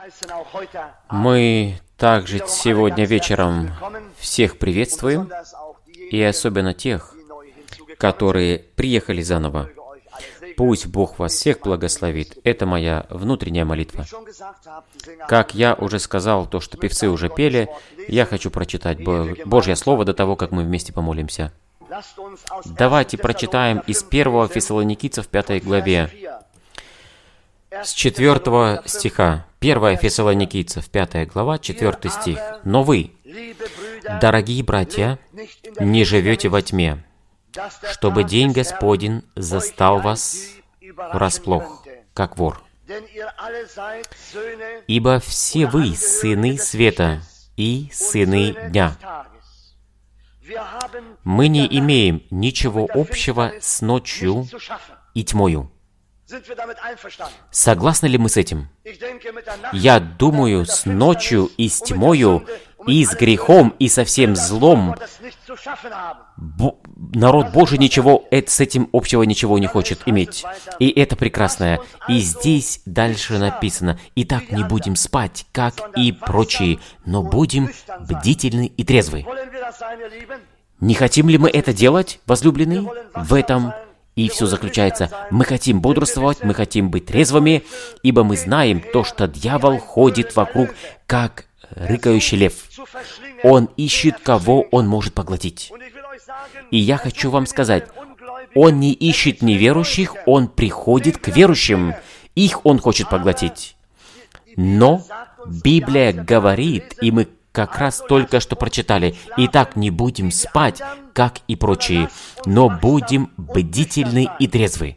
Мы также сегодня вечером всех приветствуем, и особенно тех, которые приехали заново. Пусть Бог вас всех благословит. Это моя внутренняя молитва. Как я уже сказал, то, что певцы уже пели, я хочу прочитать Божье Слово до того, как мы вместе помолимся. Давайте прочитаем из 1 Фессалоникийцев 5 главе, с 4 стиха. 1 Фессалоникийцев 5 глава, 4 стих. «Но вы, дорогие братья, не живете во тьме, чтобы день Господень застал вас врасплох, как вор. Ибо все вы сыны света и сыны дня. Мы не имеем ничего общего с ночью и тьмою». Согласны ли мы с этим? Я думаю, с ночью и с тьмою, и с грехом, и со всем злом народ Божий ничего с этим общего ничего не хочет иметь. И это прекрасное. И здесь дальше написано: «Итак, не будем спать, как и прочие, но будем бдительны и трезвы». Не хотим ли мы это делать, возлюбленные? В этом и все заключается. Мы хотим бодрствовать, мы хотим быть трезвыми, ибо мы знаем то, что дьявол ходит вокруг, как рыкающий лев. Он ищет, кого он может поглотить. И я хочу вам сказать, он не ищет неверующих, он приходит к верующим. Их он хочет поглотить. Но Библия говорит, и мы как раз только что прочитали: «Итак, не будем спать, как и прочие, но будем бдительны и трезвы.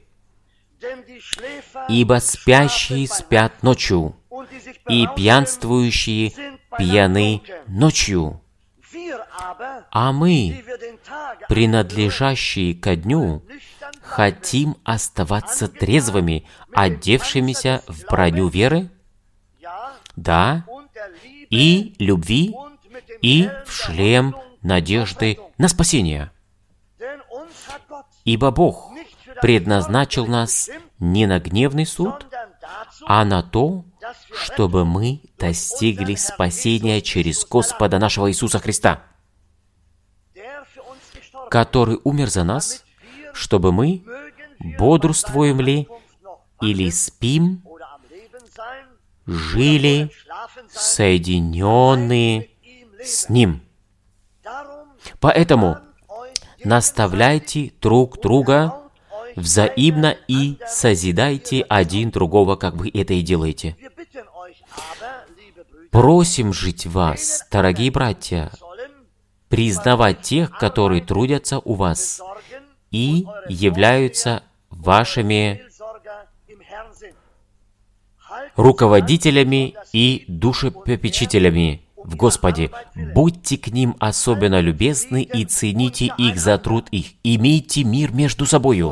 Ибо спящие спят ночью, и пьянствующие пьяны ночью. А мы, принадлежащие ко дню, хотим оставаться трезвыми, одевшимися в броню веры, да, и любви, и в шлем надежды на спасение. Ибо Бог предназначил нас не на гневный суд, а на то, чтобы мы достигли спасения через Господа нашего Иисуса Христа, который умер за нас, чтобы мы, бодрствуем ли или спим, жили соединенные с Ним. Поэтому наставляйте друг друга взаимно и созидайте один другого, как вы это и делаете. Просим жить вас, дорогие братья, признавать тех, которые трудятся у вас и являются вашими руководителями и душепопечителями в Господе. Будьте к ним особенно любезны и цените их за труд их. Имейте мир между собою.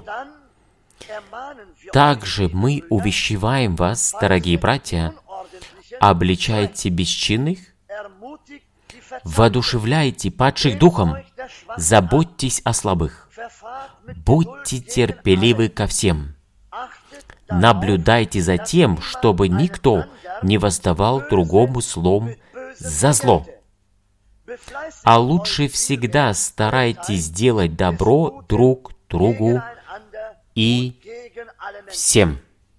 Также мы увещеваем вас, дорогие братья, обличайте бесчинных, воодушевляйте падших духом, заботьтесь о слабых, будьте терпеливы ко всем. Наблюдайте за тем, чтобы никто не воздавал другому злом за зло. А лучше всегда старайтесь делать добро друг другу и всем.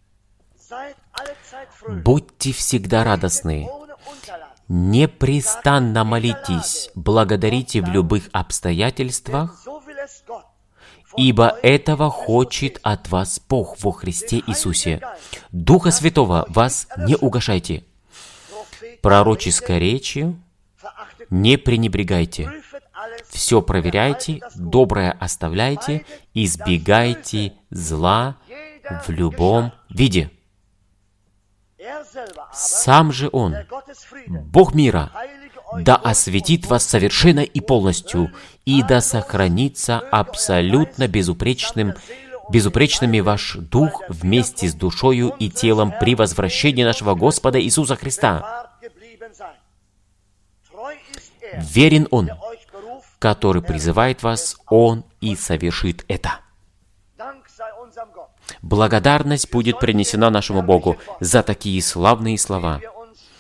Будьте всегда радостны. Непрестанно молитесь, благодарите в любых обстоятельствах, ибо этого хочет от вас Бог во Христе Иисусе. Духа Святого вас не угашайте. Пророческой речью не пренебрегайте. Все проверяйте, доброе оставляйте, избегайте зла в любом виде. Сам же Он, Бог мира, да осветит вас совершенно и полностью, и да сохранится абсолютно безупречными ваш дух вместе с душою и телом при возвращении нашего Господа Иисуса Христа. Верен Он, который призывает вас, Он и совершит это. Благодарность будет принесена нашему Богу за такие славные слова.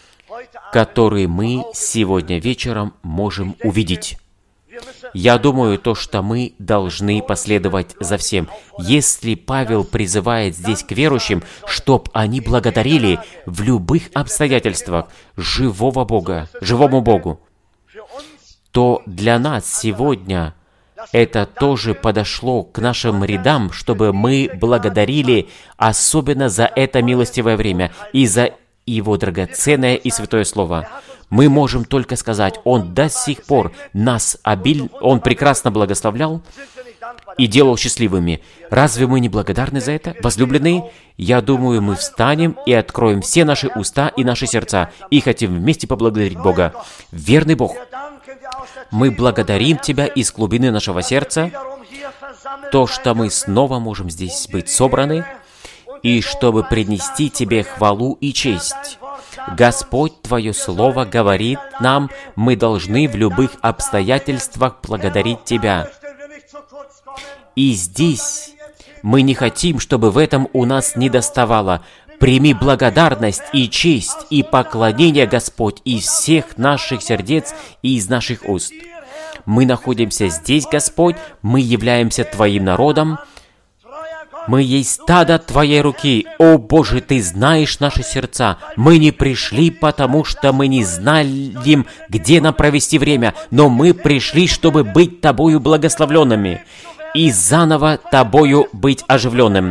который мы сегодня вечером можем увидеть. Я думаю, то, что мы должны последовать за всем. Если Павел призывает здесь к верующим, чтоб они благодарили в любых обстоятельствах живому Богу, то для нас сегодня это тоже подошло к нашим рядам, чтобы мы благодарили особенно за это милостивое время и за Его драгоценное и святое Слово. Мы можем только сказать, Он до сих пор Он прекрасно благословлял и делал счастливыми. Разве мы не благодарны за это? Возлюбленные, я думаю, мы встанем и откроем все наши уста и наши сердца, и хотим вместе поблагодарить Бога. Верный Бог, мы благодарим Тебя из глубины нашего сердца, то, что мы снова можем здесь быть собраны, и чтобы принести Тебе хвалу и честь. Господь, Твое Слово говорит нам, мы должны в любых обстоятельствах благодарить Тебя. И здесь мы не хотим, чтобы в этом у нас недоставало. Прими благодарность и честь и поклонение, Господь, из всех наших сердец и из наших уст. Мы находимся здесь, Господь, мы являемся Твоим народом, мы есть стадо Твоей руки. О, Боже, Ты знаешь наши сердца. Мы не пришли, потому что мы не знали, где нам провести время, но мы пришли, чтобы быть Тобою благословленными и заново Тобою быть оживленным.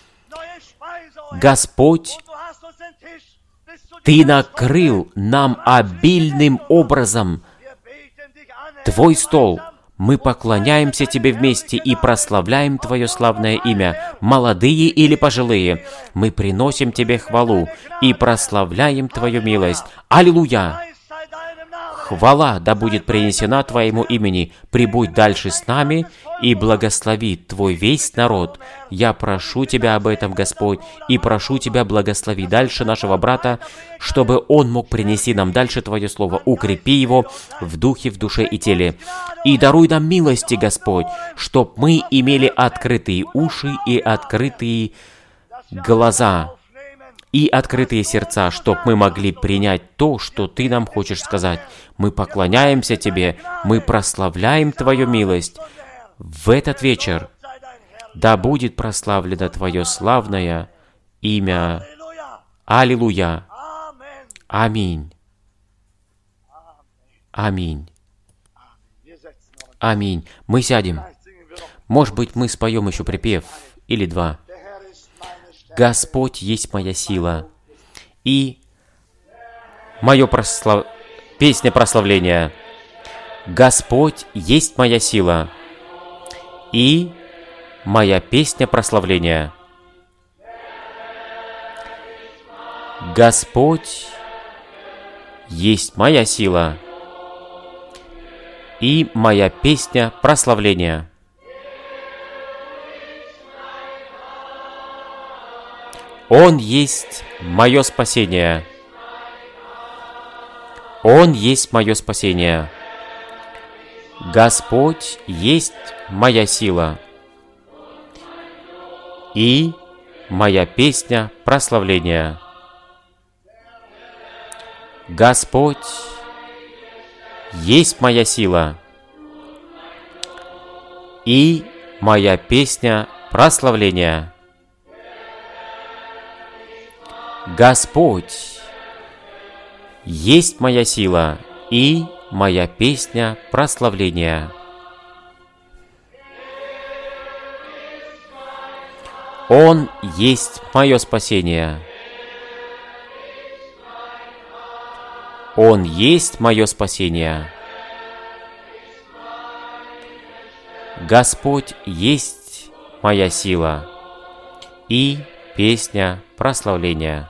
Господь, Ты накрыл нам обильным образом Твой стол. Мы поклоняемся Тебе вместе и прославляем Твое славное имя, молодые или пожилые. Мы приносим Тебе хвалу и прославляем Твою милость. Аллилуйя! Хвала да будет принесена Твоему имени. Прибудь дальше с нами и благослови Твой весь народ. Я прошу Тебя об этом, Господь, и прошу Тебя благослови дальше нашего брата, чтобы он мог принести нам дальше Твое Слово. Укрепи его в духе, в душе и теле. И даруй нам милости, Господь, чтоб мы имели открытые уши и открытые глаза, и открытые сердца, чтоб мы могли принять то, что Ты нам хочешь сказать. Мы поклоняемся Тебе, мы прославляем Твою милость. В этот вечер да будет прославлено Твое славное имя. Аллилуйя! Аминь! Аминь! Аминь! Мы сядем. Может быть, мы споем еще припев или два. Господь есть моя сила и песня прославления. Господь есть моя сила и моя песня прославления. Господь есть моя сила и моя песня прославления. Он есть мое спасение. Он есть мое спасение. Господь есть моя сила и моя песня прославления. Господь есть моя сила и моя песня прославления. Господь есть моя сила и моя песня прославления. Он есть мое спасение. Он есть мое спасение. Господь есть моя сила и песня прославления.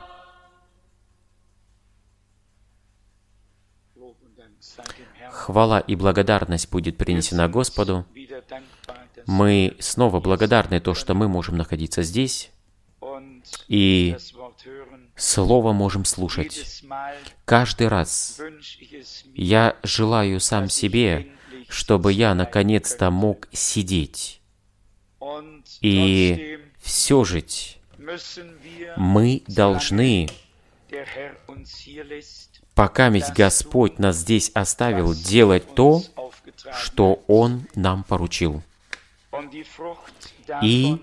Хвала и благодарность будет принесена Господу. Мы снова благодарны то, что мы можем находиться здесь и Слово можем слушать. Каждый раз я желаю сам себе, чтобы я наконец-то мог сидеть. И все же мы должны пока ведь Господь нас здесь оставил делать то, что Он нам поручил. И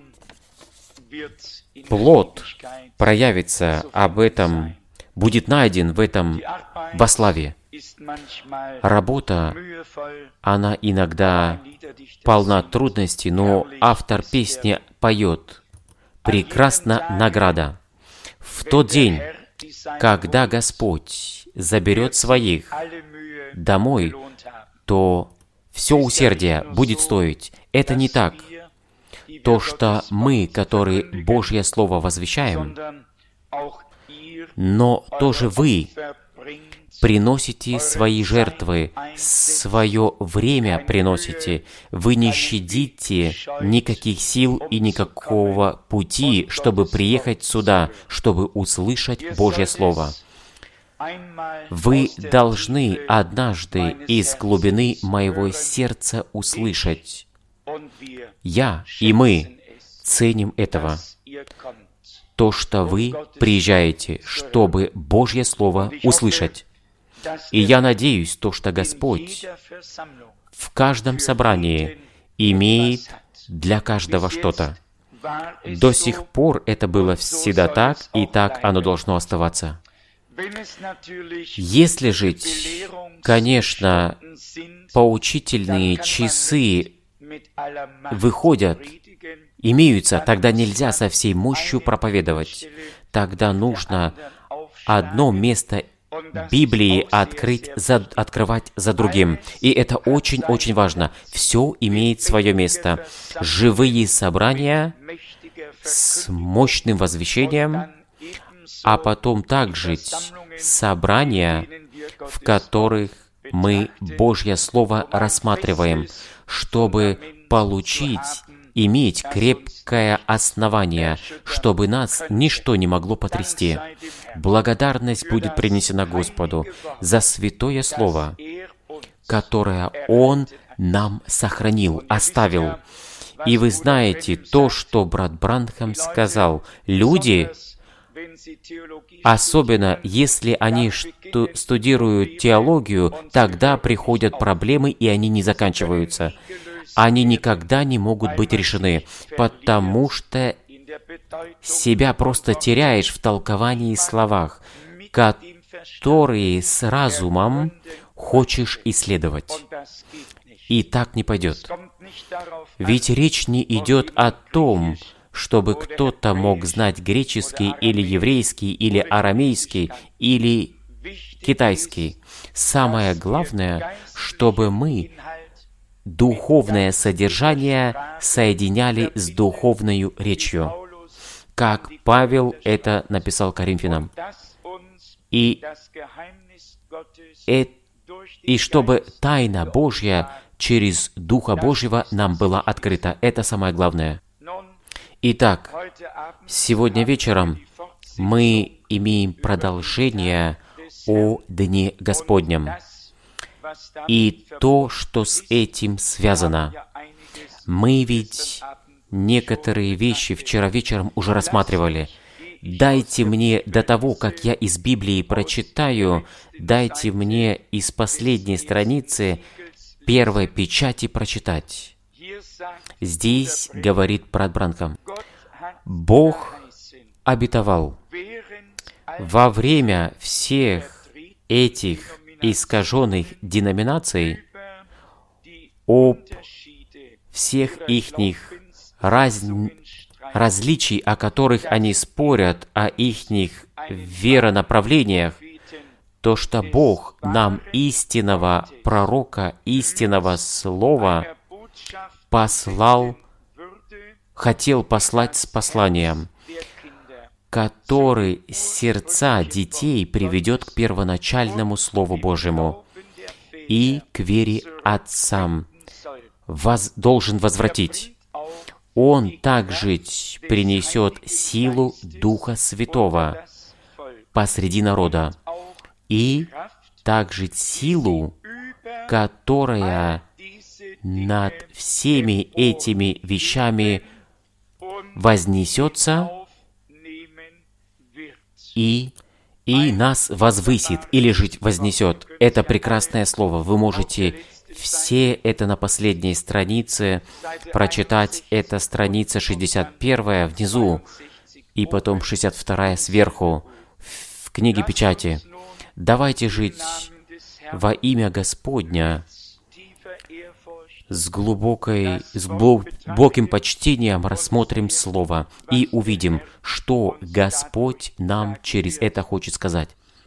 плод проявится об этом, будет найден в этом во славе. Работа, она иногда полна трудностей, но автор песни поет: «Прекрасна награда». В тот день, когда Господь заберет своих домой, то все усердие будет стоить. Это не так. То, что мы, которые Божье Слово возвещаем, но тоже вы приносите свои жертвы, свое время приносите. Вы не щадите никаких сил и никакого пути, чтобы приехать сюда, чтобы услышать Божье Слово. Вы должны однажды из глубины моего сердца услышать. Я и мы ценим этого. То, что вы приезжаете, чтобы Божье Слово услышать. И я надеюсь, то, что Господь в каждом собрании имеет для каждого что-то. До сих пор это было всегда так, и так оно должно оставаться. Если же, конечно, поучительные часы выходят, имеются, тогда нельзя со всей мощью проповедовать. Тогда нужно одно место Библии открывать за другим. И это очень-очень важно. Все имеет свое место. Живые собрания с мощным возвещением, а потом также собрания, в которых мы Божье Слово рассматриваем, чтобы получить, иметь крепкое основание, чтобы нас ничто не могло потрясти. Благодарность будет принесена Господу за святое Слово, которое Он нам сохранил, оставил. И вы знаете то, что брат Бранхам сказал. Люди, особенно если они студируют теологию, тогда приходят проблемы, и они не заканчиваются. Они никогда не могут быть решены, потому что себя просто теряешь в толковании словах, которые с разумом хочешь исследовать. И так не пойдет. Ведь речь не идет о том, чтобы кто-то мог знать греческий или еврейский, или арамейский, или китайский. Самое главное, чтобы мы духовное содержание соединяли с духовной речью, как Павел это написал Коринфянам. И чтобы тайна Божья через Духа Божьего нам была открыта. Это самое главное. Итак, сегодня вечером мы имеем продолжение о Дне Господнем. И то, что с этим связано. Мы ведь некоторые вещи вчера вечером уже рассматривали. Дайте мне до того, как я из Библии прочитаю, дайте мне из последней страницы первой печати прочитать. Здесь говорит брат Бранхам: Бог обетовал во время всех этих искаженных деноминаций об всех ихних различий, о которых они спорят, о ихних веронаправлениях, то, что Бог нам истинного пророка, истинного слова послал, хотел послать с посланием, который сердца детей приведет к первоначальному Слову Божьему и к вере отцам, должен возвратить. Он также принесет силу Духа Святого посреди народа и также силу, которая над всеми этими вещами вознесется и и нас возвысит или же вознесет. Это прекрасное слово. Вы можете все это на последней странице прочитать. Это страница 61 внизу, и потом 62 сверху в книге печати. Давайте жить во имя Господня с глубоким почтением рассмотрим Слово и увидим, что Господь нам через это хочет сказать.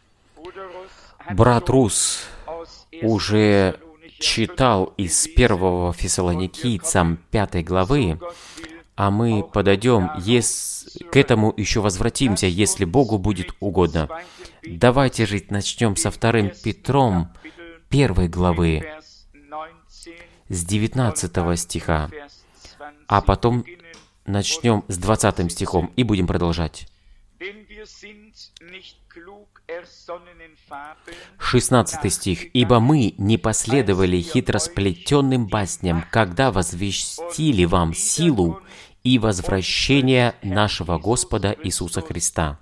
Брат Рус уже читал из 1 Фессалоникийцам 5 главы, а мы подойдем, к этому еще возвратимся, если Богу будет угодно. Давайте же начнем со 2 Петром 1 главы, с 19 стиха, а потом начнем с 20 стихом и будем продолжать. 16 стих. «Ибо мы не последовали хитросплетенным басням, когда возвестили вам силу и возвращение нашего Господа Иисуса Христа,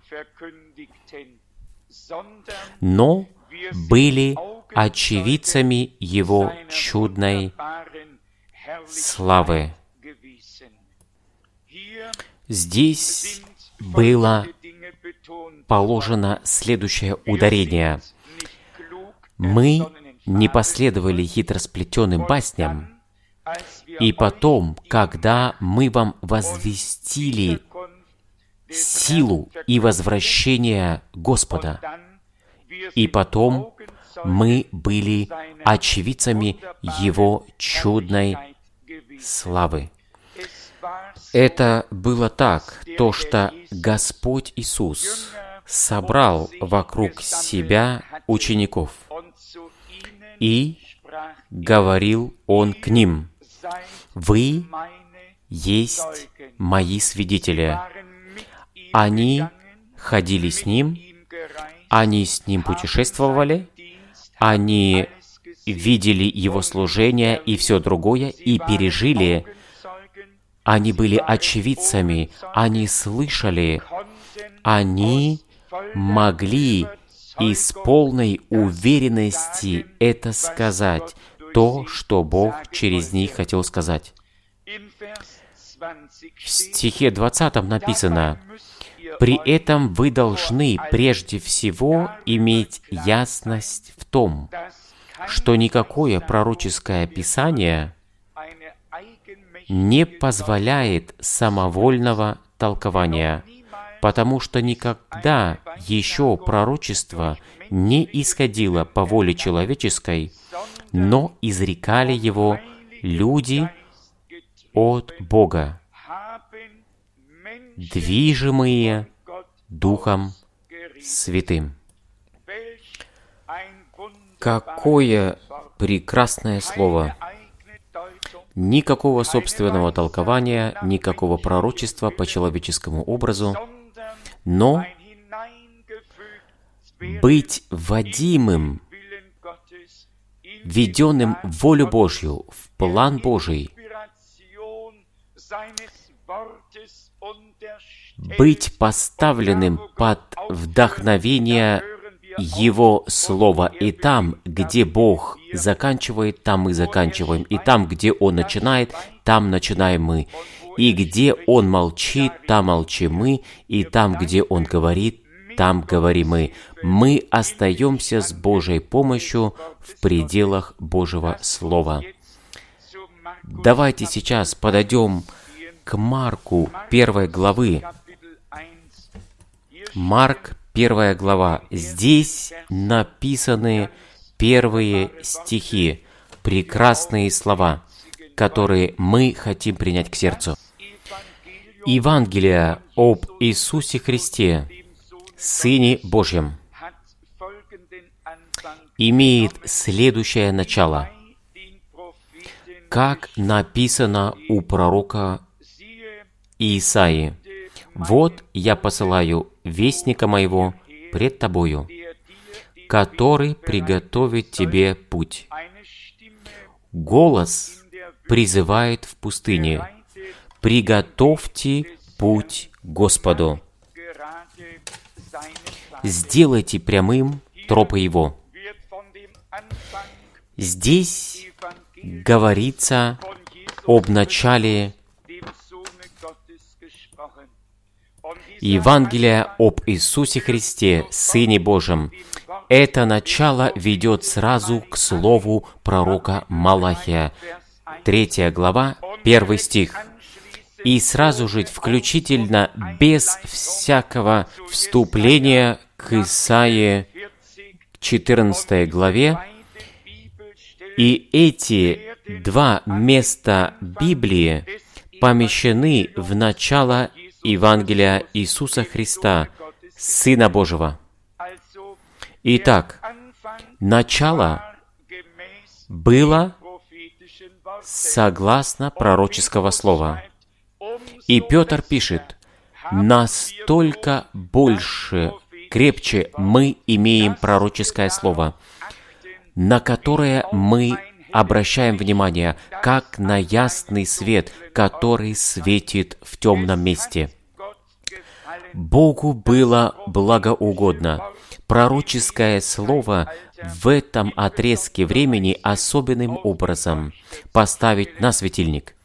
но были очевидцами Его чудной славы». Здесь было положено следующее ударение. Мы не последовали хитросплетенным басням, и потом, когда мы вам возвестили силу и возвращение Господа, и потом мы были очевидцами Его чудной славы. Это было так, то, что Господь Иисус собрал вокруг себя учеников, и говорил Он к ним: «Вы есть мои свидетели». Они ходили с Ним, они с Ним путешествовали, они видели Его служение и все другое, и пережили. Они были очевидцами, они слышали, они могли из полной уверенности это сказать, то, что Бог через них хотел сказать. В стихе 20 написано: «При этом вы должны прежде всего иметь ясность в том, что никакое пророческое писание не позволяет самовольного толкования, потому что никогда еще пророчество не исходило по воле человеческой, но изрекали его люди от Бога, движимые Духом Святым». Какое прекрасное слово! Никакого собственного толкования, никакого пророчества по человеческому образу, но быть водимым, введенным в волю Божью, в план Божий, быть поставленным под вдохновение Его Слова. И там, где Бог заканчивает, там мы заканчиваем. И там, где Он начинает, там начинаем мы. И где Он молчит, там молчим мы. И там, где Он говорит, там говорим мы. Мы остаемся с Божьей помощью в пределах Божьего Слова. Давайте сейчас подойдем к Марку 1 главы. Марк 1 глава. Здесь написаны первые стихи, прекрасные слова, которые мы хотим принять к сердцу. Евангелие об Иисусе Христе, Сыне Божьем, имеет следующее начало, как написано у пророка Исаии: «Вот я посылаю вестника моего пред тобою, который приготовит тебе путь. Голос призывает в пустыне: приготовьте путь Господу». сделайте прямым тропы Его». Здесь говорится об начале Евангелия об Иисусе Христе, Сыне Божьем. Это начало ведет сразу к слову пророка Малахия, 3 глава, 1 стих. И сразу же, включительно, без всякого вступления к Исаии 14 главе, и эти два места Библии помещены в начало Евангелия Иисуса Христа, Сына Божьего. Итак, начало было согласно пророческого слова. И Петр пишет: настолько больше, крепче мы имеем пророческое слово, на которое мы обращаем внимание, как на ясный свет, который светит в темном месте. Богу было благоугодно пророческое слово в этом отрезке времени особенным образом поставить на светильник.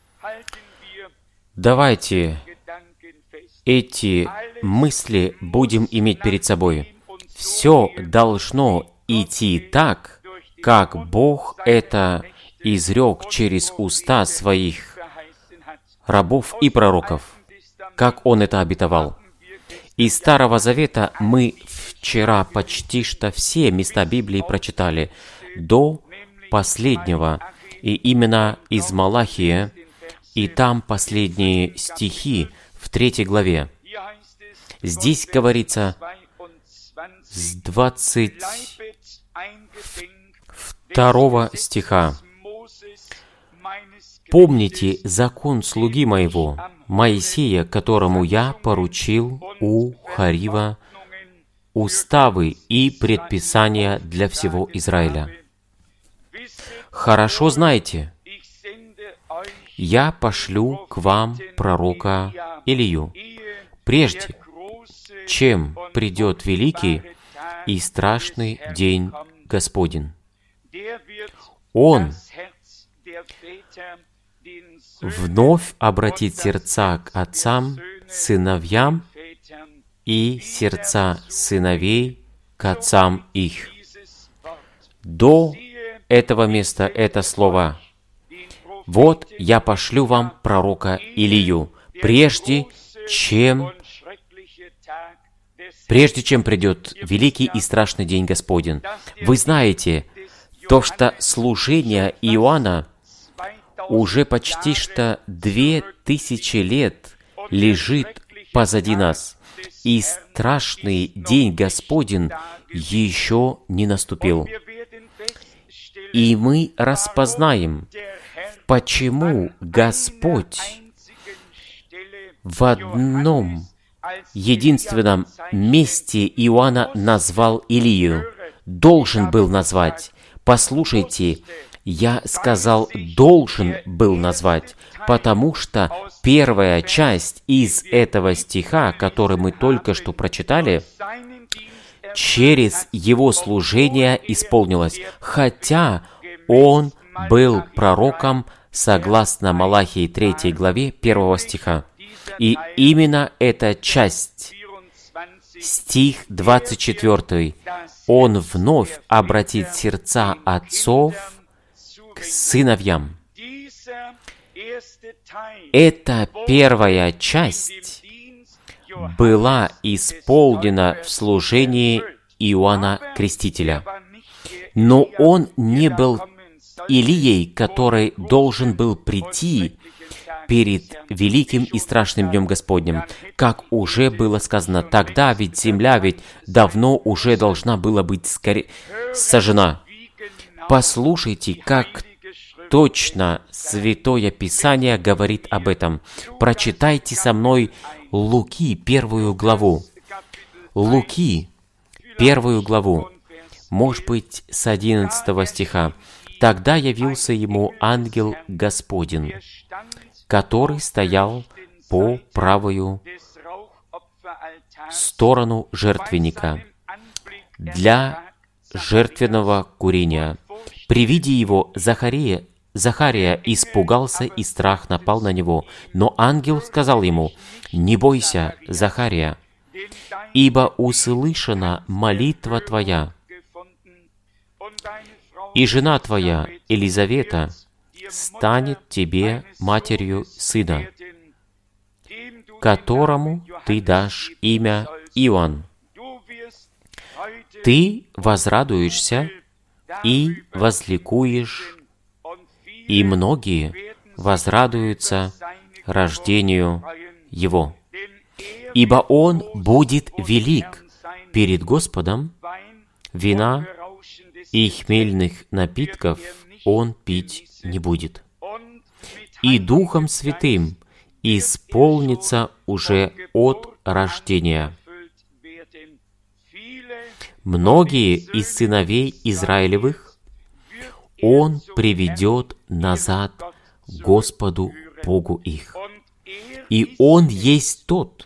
Давайте эти мысли будем иметь перед собой. Все должно идти так, как Бог это изрек через уста своих рабов и пророков, как Он это обетовал. Из Старого Завета мы вчера почти что все места Библии прочитали, до последнего, и именно из Малахия, и там последние стихи в 3 главе. Здесь говорится с 22 стиха: «Помните закон слуги моего, Моисея, которому я поручил у Харива уставы и предписания для всего Израиля. Хорошо знаете, я пошлю к вам пророка Илию, прежде чем придет великий и страшный день Господень. Он вновь обратит сердца к отцам, сыновьям, и сердца сыновей к отцам их». До этого места это слово: «Вот я пошлю вам пророка Илию, прежде чем придет великий и страшный день Господень». Вы знаете, то, что служение Иоанна уже почти что 2000 лет лежит позади нас, и страшный день Господень еще не наступил. И мы распознаем, почему Господь в одном единственном месте Иоанна назвал Илию, должен был назвать. Послушайте, я сказал, должен был назвать, потому что первая часть из этого стиха, который мы только что прочитали, через его служение исполнилась, хотя он был пророком согласно Малахии 3 главе 1 стиха. И именно эта часть, стих 24, «Он вновь обратит сердца отцов к сыновьям». Эта первая часть была исполнена в служении Иоанна Крестителя. Но он не был Илией, который должен был прийти перед великим и страшным Днем Господним. Как уже было сказано, тогда ведь земля ведь давно уже должна была быть сожжена. Послушайте, как точно Святое Писание говорит об этом. Прочитайте со мной Луки, 1 главу. Луки, 1 главу, может быть, с 11 стиха. «Тогда явился ему ангел Господень, который стоял по правую сторону жертвенника, для жертвенного курения. При виде его Захария испугался, и страх напал на него. Но ангел сказал ему: «Не бойся, Захария, ибо услышана молитва твоя, и жена твоя, Елизавета, станет тебе матерью сына, которому ты дашь имя Иоанн. Ты возрадуешься и возликуешь, и многие возрадуются рождению его. Ибо он будет велик перед Господом, вина и хмельных напитков он пить не будет. И Духом Святым исполнится уже от рождения. Многие из сыновей Израилевых он приведет назад Господу Богу их. И он есть тот,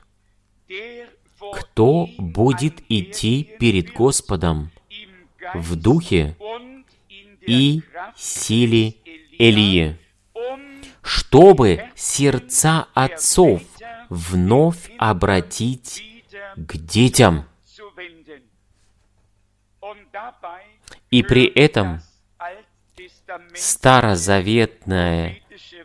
кто будет идти перед Господом в духе и силе Илии, чтобы сердца отцов вновь обратить к детям. И при этом старозаветное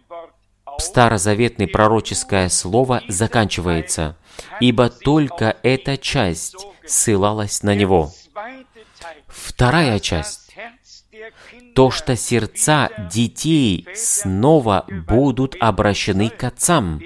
пророческое слово заканчивается, ибо только эта часть ссылалась на него. Вторая часть — то, что сердца детей снова будут обращены к отцам.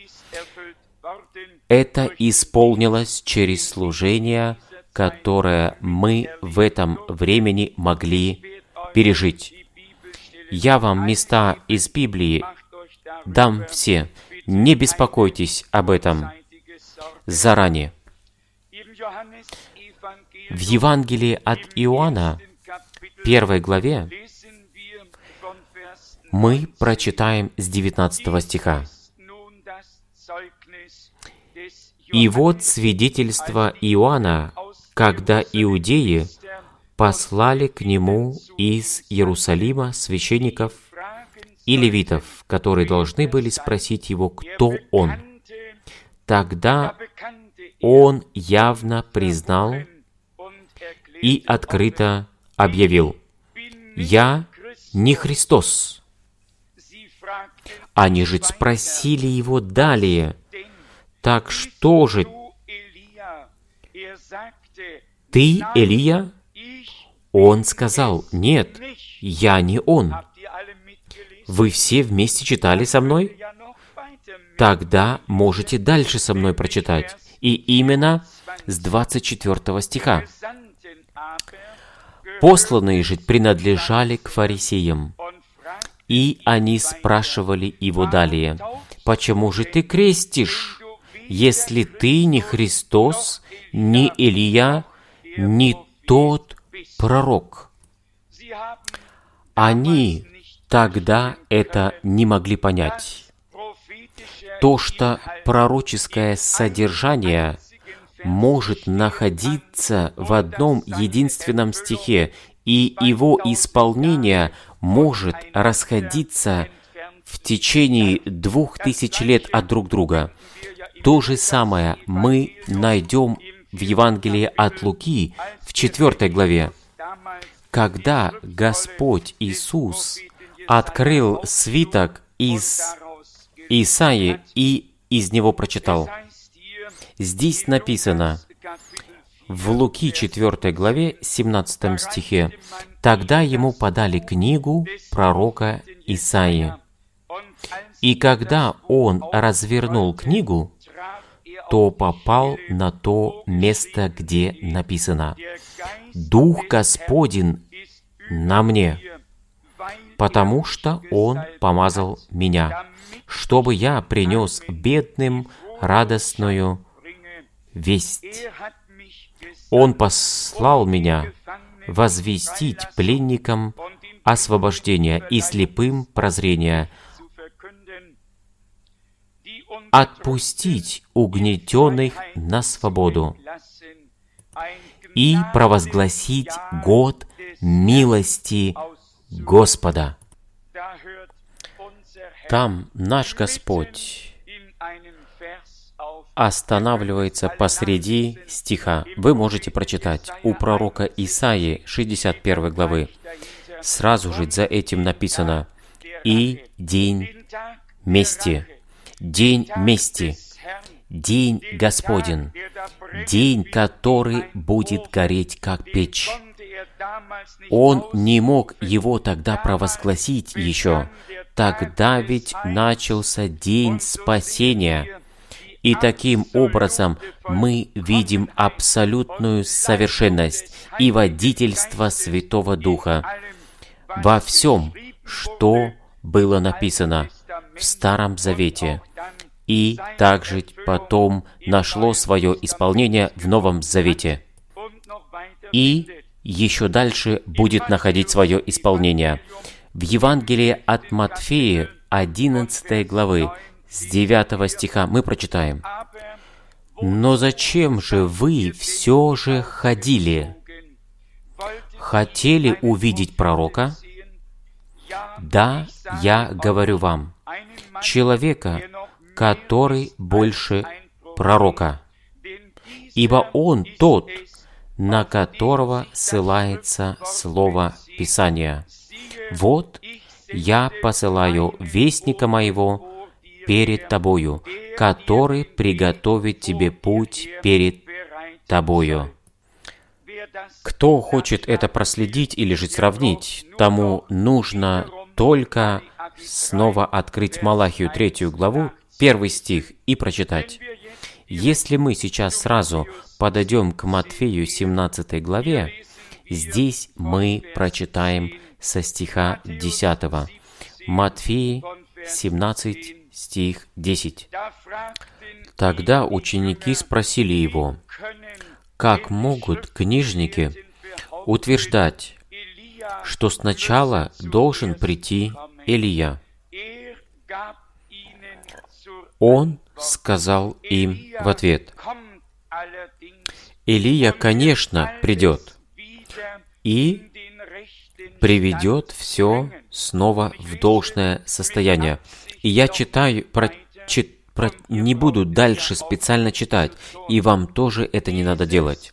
Это исполнилось через служение, которое мы в этом времени могли пережить. Я вам места из Библии дам все. Не беспокойтесь об этом заранее. В Евангелии от Иоанна, 1 главе, мы прочитаем с 19 стиха. «И вот свидетельство Иоанна, когда иудеи послали к нему из Иерусалима священников и левитов, которые должны были спросить его, кто он. Тогда он явно признал и открыто объявил: «Я не Христос». Они же спросили его далее: «Так что же, ты Илия?» Он сказал: «Нет, я не он». Вы все вместе читали со мной? Тогда можете дальше со мной прочитать. И именно с 24 стиха. «Посланные же принадлежали к фарисеям, и они спрашивали его далее: «Почему же ты крестишь, если ты не Христос, не Илия, не тот пророк?» Они тогда это не могли понять. То, что пророческое содержание может находиться в одном единственном стихе, и его исполнение может расходиться в течение 2000 лет от друг друга. То же самое мы найдем в Евангелии от Луки в 4 главе. Когда Господь Иисус открыл свиток из Исаии и из него прочитал. Здесь написано в Луки 4 главе 17 стихе: «Тогда ему подали книгу пророка Исаии. И когда он развернул книгу, то попал на то место, где написано: «Дух Господень на мне, потому что Он помазал меня, чтобы я принес бедным радостную весть. Он послал меня возвестить пленникам освобождение и слепым прозрение, отпустить угнетенных на свободу и провозгласить год милости Господа. Там наш Господь останавливается посреди стиха. Вы можете прочитать у пророка Исаии 61 главы. Сразу же за этим написано: «И день мести, день мести, день Господень, день, который будет гореть, как печь». Он не мог его тогда провозгласить еще. Тогда ведь начался день спасения. И таким образом мы видим абсолютную совершенность и водительство Святого Духа во всем, что было написано в Старом Завете, и также потом нашло свое исполнение в Новом Завете. И еще дальше будет находить свое исполнение. В Евангелии от Матфея 11 главы с 9 стиха мы прочитаем: «Но зачем же вы все же ходили? Хотели увидеть пророка? Да, я говорю вам, человека, который больше пророка, ибо он тот, на которого ссылается Слово Писания. Вот я посылаю вестника моего перед тобою, который приготовит тебе путь перед тобою». Кто хочет это проследить или же сравнить, тому нужно только снова открыть Малахию 3 главу, 1 стих и прочитать. Если мы сейчас сразу подойдем к Матфею 17 главе, здесь мы прочитаем со стиха 10. Матфея 17, стих 10. «Тогда ученики спросили его: как могут книжники утверждать, что сначала должен прийти Илия? Он сказал им в ответ: Илия, конечно, придет и приведет все снова в должное состояние. И я читаю, не буду дальше специально читать, и вам тоже это не надо делать.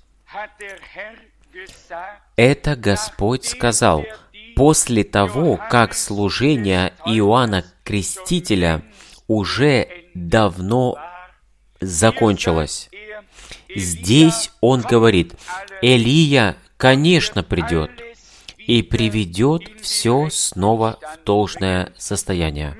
Это Господь сказал после того, как служение Иоанна Крестителя уже давно закончилось. Здесь он говорит: Илия, конечно, придет и приведет все снова в должное состояние.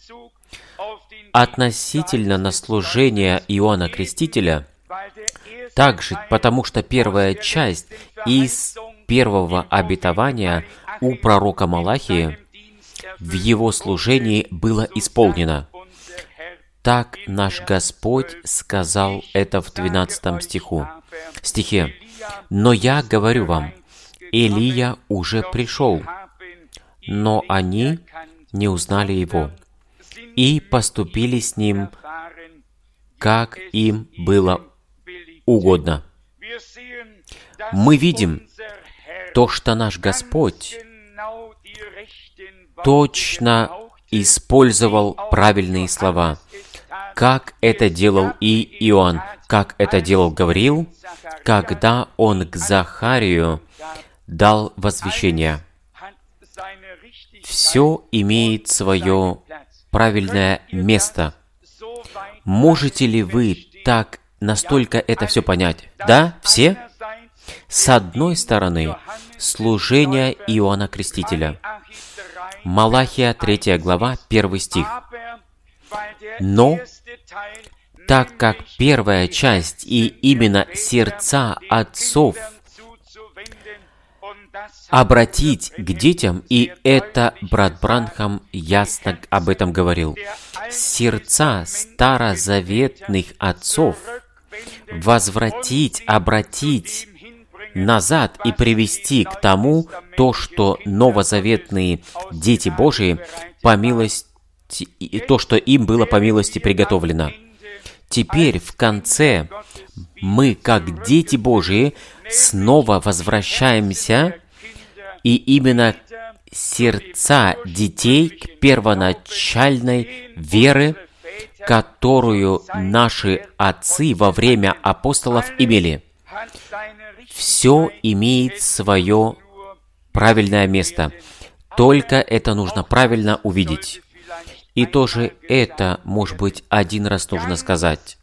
Относительно на служение Иоанна Крестителя, также потому что первая часть из первого обетования у пророка Малахии в его служении была исполнена. Так наш Господь сказал это в 12 стихе. «Но я говорю вам, Илия уже пришел, но они не узнали его и поступили с ним, как им было угодно». Мы видим то, что наш Господь точно использовал правильные слова, как это делал и Иоанн, как это делал Гавриил, когда он к Захарию дал возвещение. Все имеет свое правильное место. Можете ли вы так настолько это все понять? Да? Все? С одной стороны, служение Иоанна Крестителя. Малахия 3 глава, 1 стих. «Но, так как первая часть и именно сердца отцов обратить к детям, и это брат Бранхам ясно об этом говорил, сердца старозаветных отцов возвратить, обратить назад и привести к тому, то, что новозаветные дети Божии по милости, то, что им было по милости приготовлено. Теперь в конце мы, как дети Божии, снова возвращаемся, и именно сердца детей к первоначальной веры, которую наши отцы во время апостолов имели. Все имеет свое правильное место. Только это нужно правильно увидеть. И тоже это, может быть, один раз нужно сказать.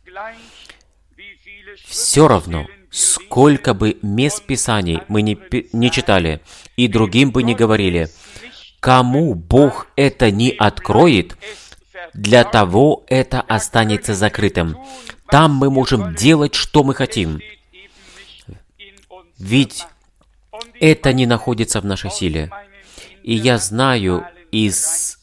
Все равно, сколько бы мест Писаний мы не читали, и другим бы не говорили, кому Бог это не откроет, для того это останется закрытым. Там мы можем делать, что мы хотим. Ведь это не находится в нашей силе. И я знаю из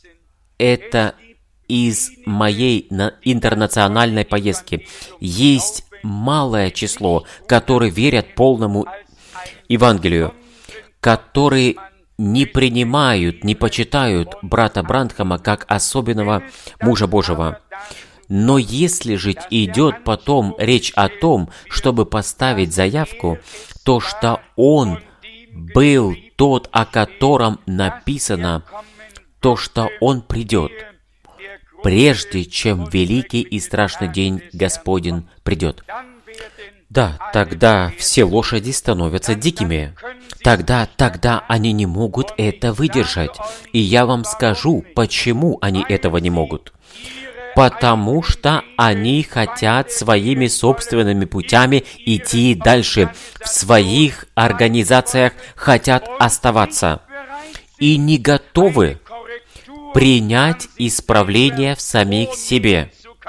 моей интернациональной поездки, есть малое число, которые верят полному Евангелию, которые не принимают, не почитают брата Бранхама как особенного мужа Божьего. Но если же идет потом речь о том, чтобы поставить заявку, то что он был тот, о котором написано, то что он придет, прежде чем великий и страшный день Господень придет. Да, тогда все лошади становятся дикими. Тогда они не могут это выдержать. И я вам скажу, почему они этого не могут. Потому что они хотят своими собственными путями идти дальше. В своих организациях хотят оставаться. И не готовы принять исправление в самих себе.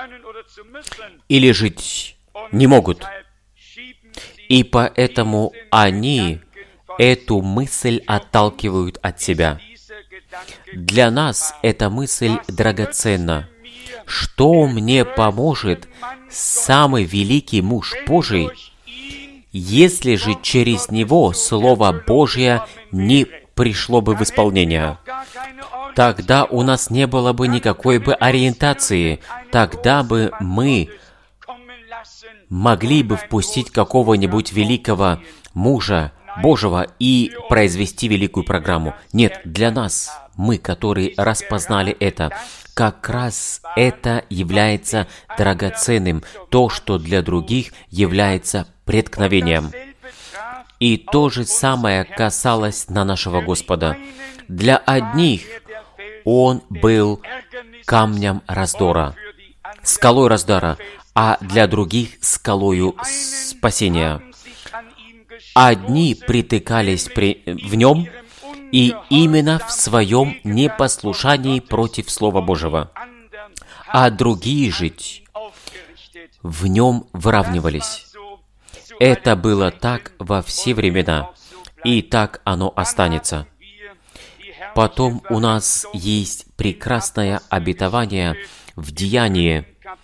Или жить не могут. И поэтому они эту мысль отталкивают от себя. Для нас эта мысль драгоценна. Что мне поможет самый великий муж Божий, если же через него Слово Божье не пришло бы в исполнение? Тогда у нас не было бы никакой бы ориентации. Тогда бы мы могли бы впустить какого-нибудь великого мужа Божьего и произвести великую программу. Нет, для нас, мы, которые распознали это, как раз это является драгоценным, то, что для других является преткновением. И то же самое касалось на нашего Господа. Для одних Он был камнем раздора, скалой раздора, а для других скалою спасения. Одни притыкались в Нем, и именно в своем непослушании против Слова Божьего, а другие же в Нем выравнивались. Это было так во все времена, и так оно останется. Потом у нас есть прекрасное обетование в Деянии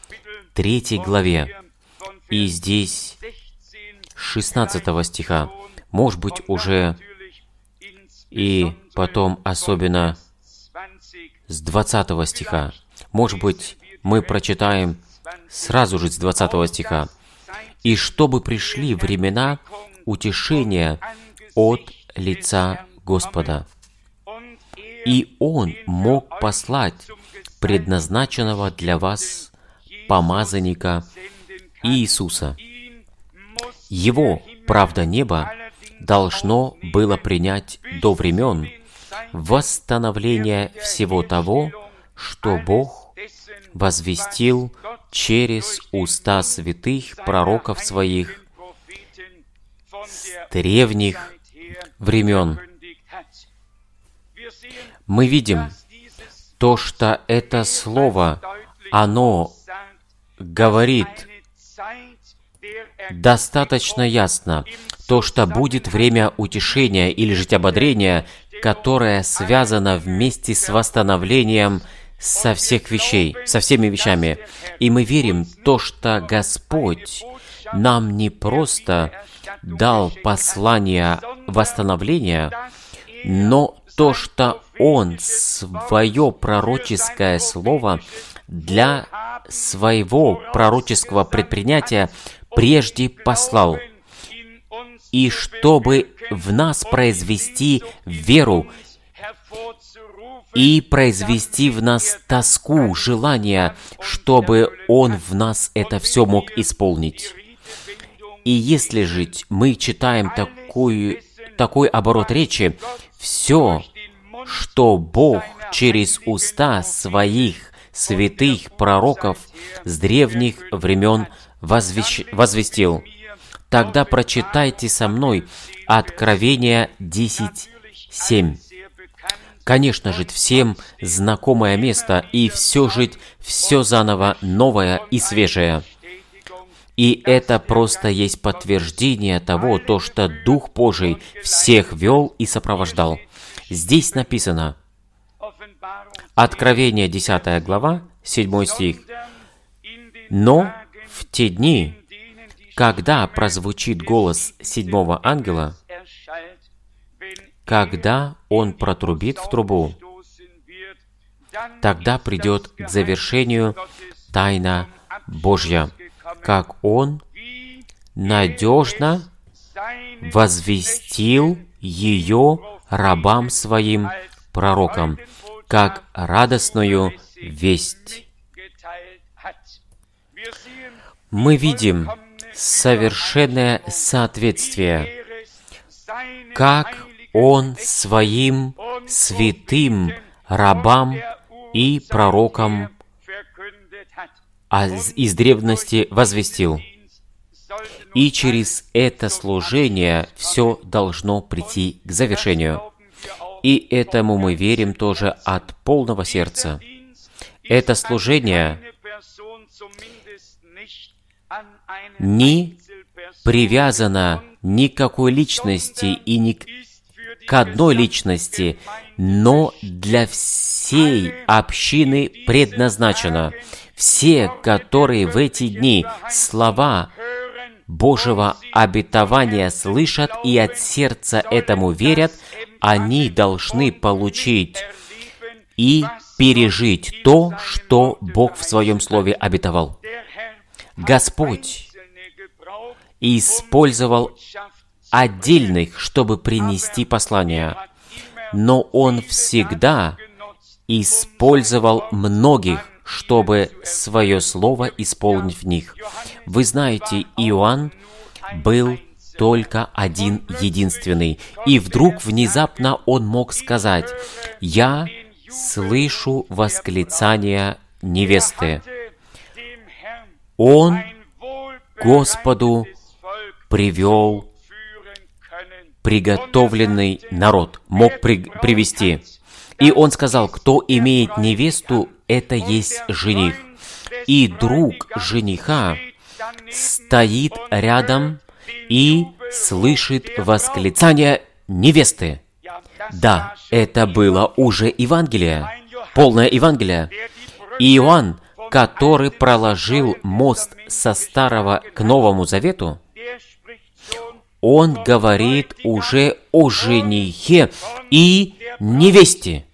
3 главе, и здесь 16 стиха, может быть, уже и потом особенно с 20 стиха. Может быть, мы прочитаем сразу же с 20 стиха. «И чтобы пришли времена утешения от лица Господа, и Он мог послать предназначенного для вас помазанника Иисуса. Его, правда, небо должно было принять до времен восстановления всего того, что Бог возвестил через уста святых пророков своих с древних времен». Мы видим то, что это слово, оно говорит достаточно ясно, то, что будет время утешения или же ободрения, которое связано вместе с восстановлением со всех вещей, со всеми вещами. И мы верим то, что Господь нам не просто дал послание восстановления, но то, что Он свое пророческое слово для своего пророческого предпринятия прежде послал. и чтобы в нас произвести веру и произвести в нас тоску, желание, чтобы Он в нас это все мог исполнить. И если же мы читаем такой оборот речи, все, что Бог через уста своих святых пророков с древних времен возвестил, тогда прочитайте со мной Откровение 10:7. Конечно же, всем знакомое место, и все жить, все заново, новое и свежее. И это просто есть подтверждение того, то, что Дух Божий всех вел и сопровождал. Здесь написано, Откровение 10 глава, 7 стих. «Но в те дни, когда прозвучит голос седьмого ангела, когда он протрубит в трубу, тогда придет к завершению тайна Божья, как Он надежно возвестил ее рабам своим пророкам, как радостную весть». Мы видим совершенное соответствие, как Он своим святым рабам и пророкам из древности возвестил. И через это служение все должно прийти к завершению. И этому мы верим тоже от полного сердца. Это служение не привязано ни к какой личности и ни к одной личности, но для всей общины предназначено. Все, которые в эти дни слова Божьего обетования слышат и от сердца этому верят, они должны получить и пережить то, что Бог в Своем Слове обетовал. Господь использовал отдельных, чтобы принести послание, но Он всегда использовал многих, чтобы свое слово исполнить в них. Вы знаете, Иоанн был только один единственный, и вдруг внезапно он мог сказать: «Я слышу восклицание невесты». Он Господу привел приготовленный народ, мог привести. И он сказал: кто имеет невесту, это есть жених. И друг жениха стоит рядом и слышит восклицание невесты. Да, это было уже Евангелие, полное Евангелие. И Иоанн, который проложил мост со Старого к Новому Завету, он говорит уже о женихе и невесте.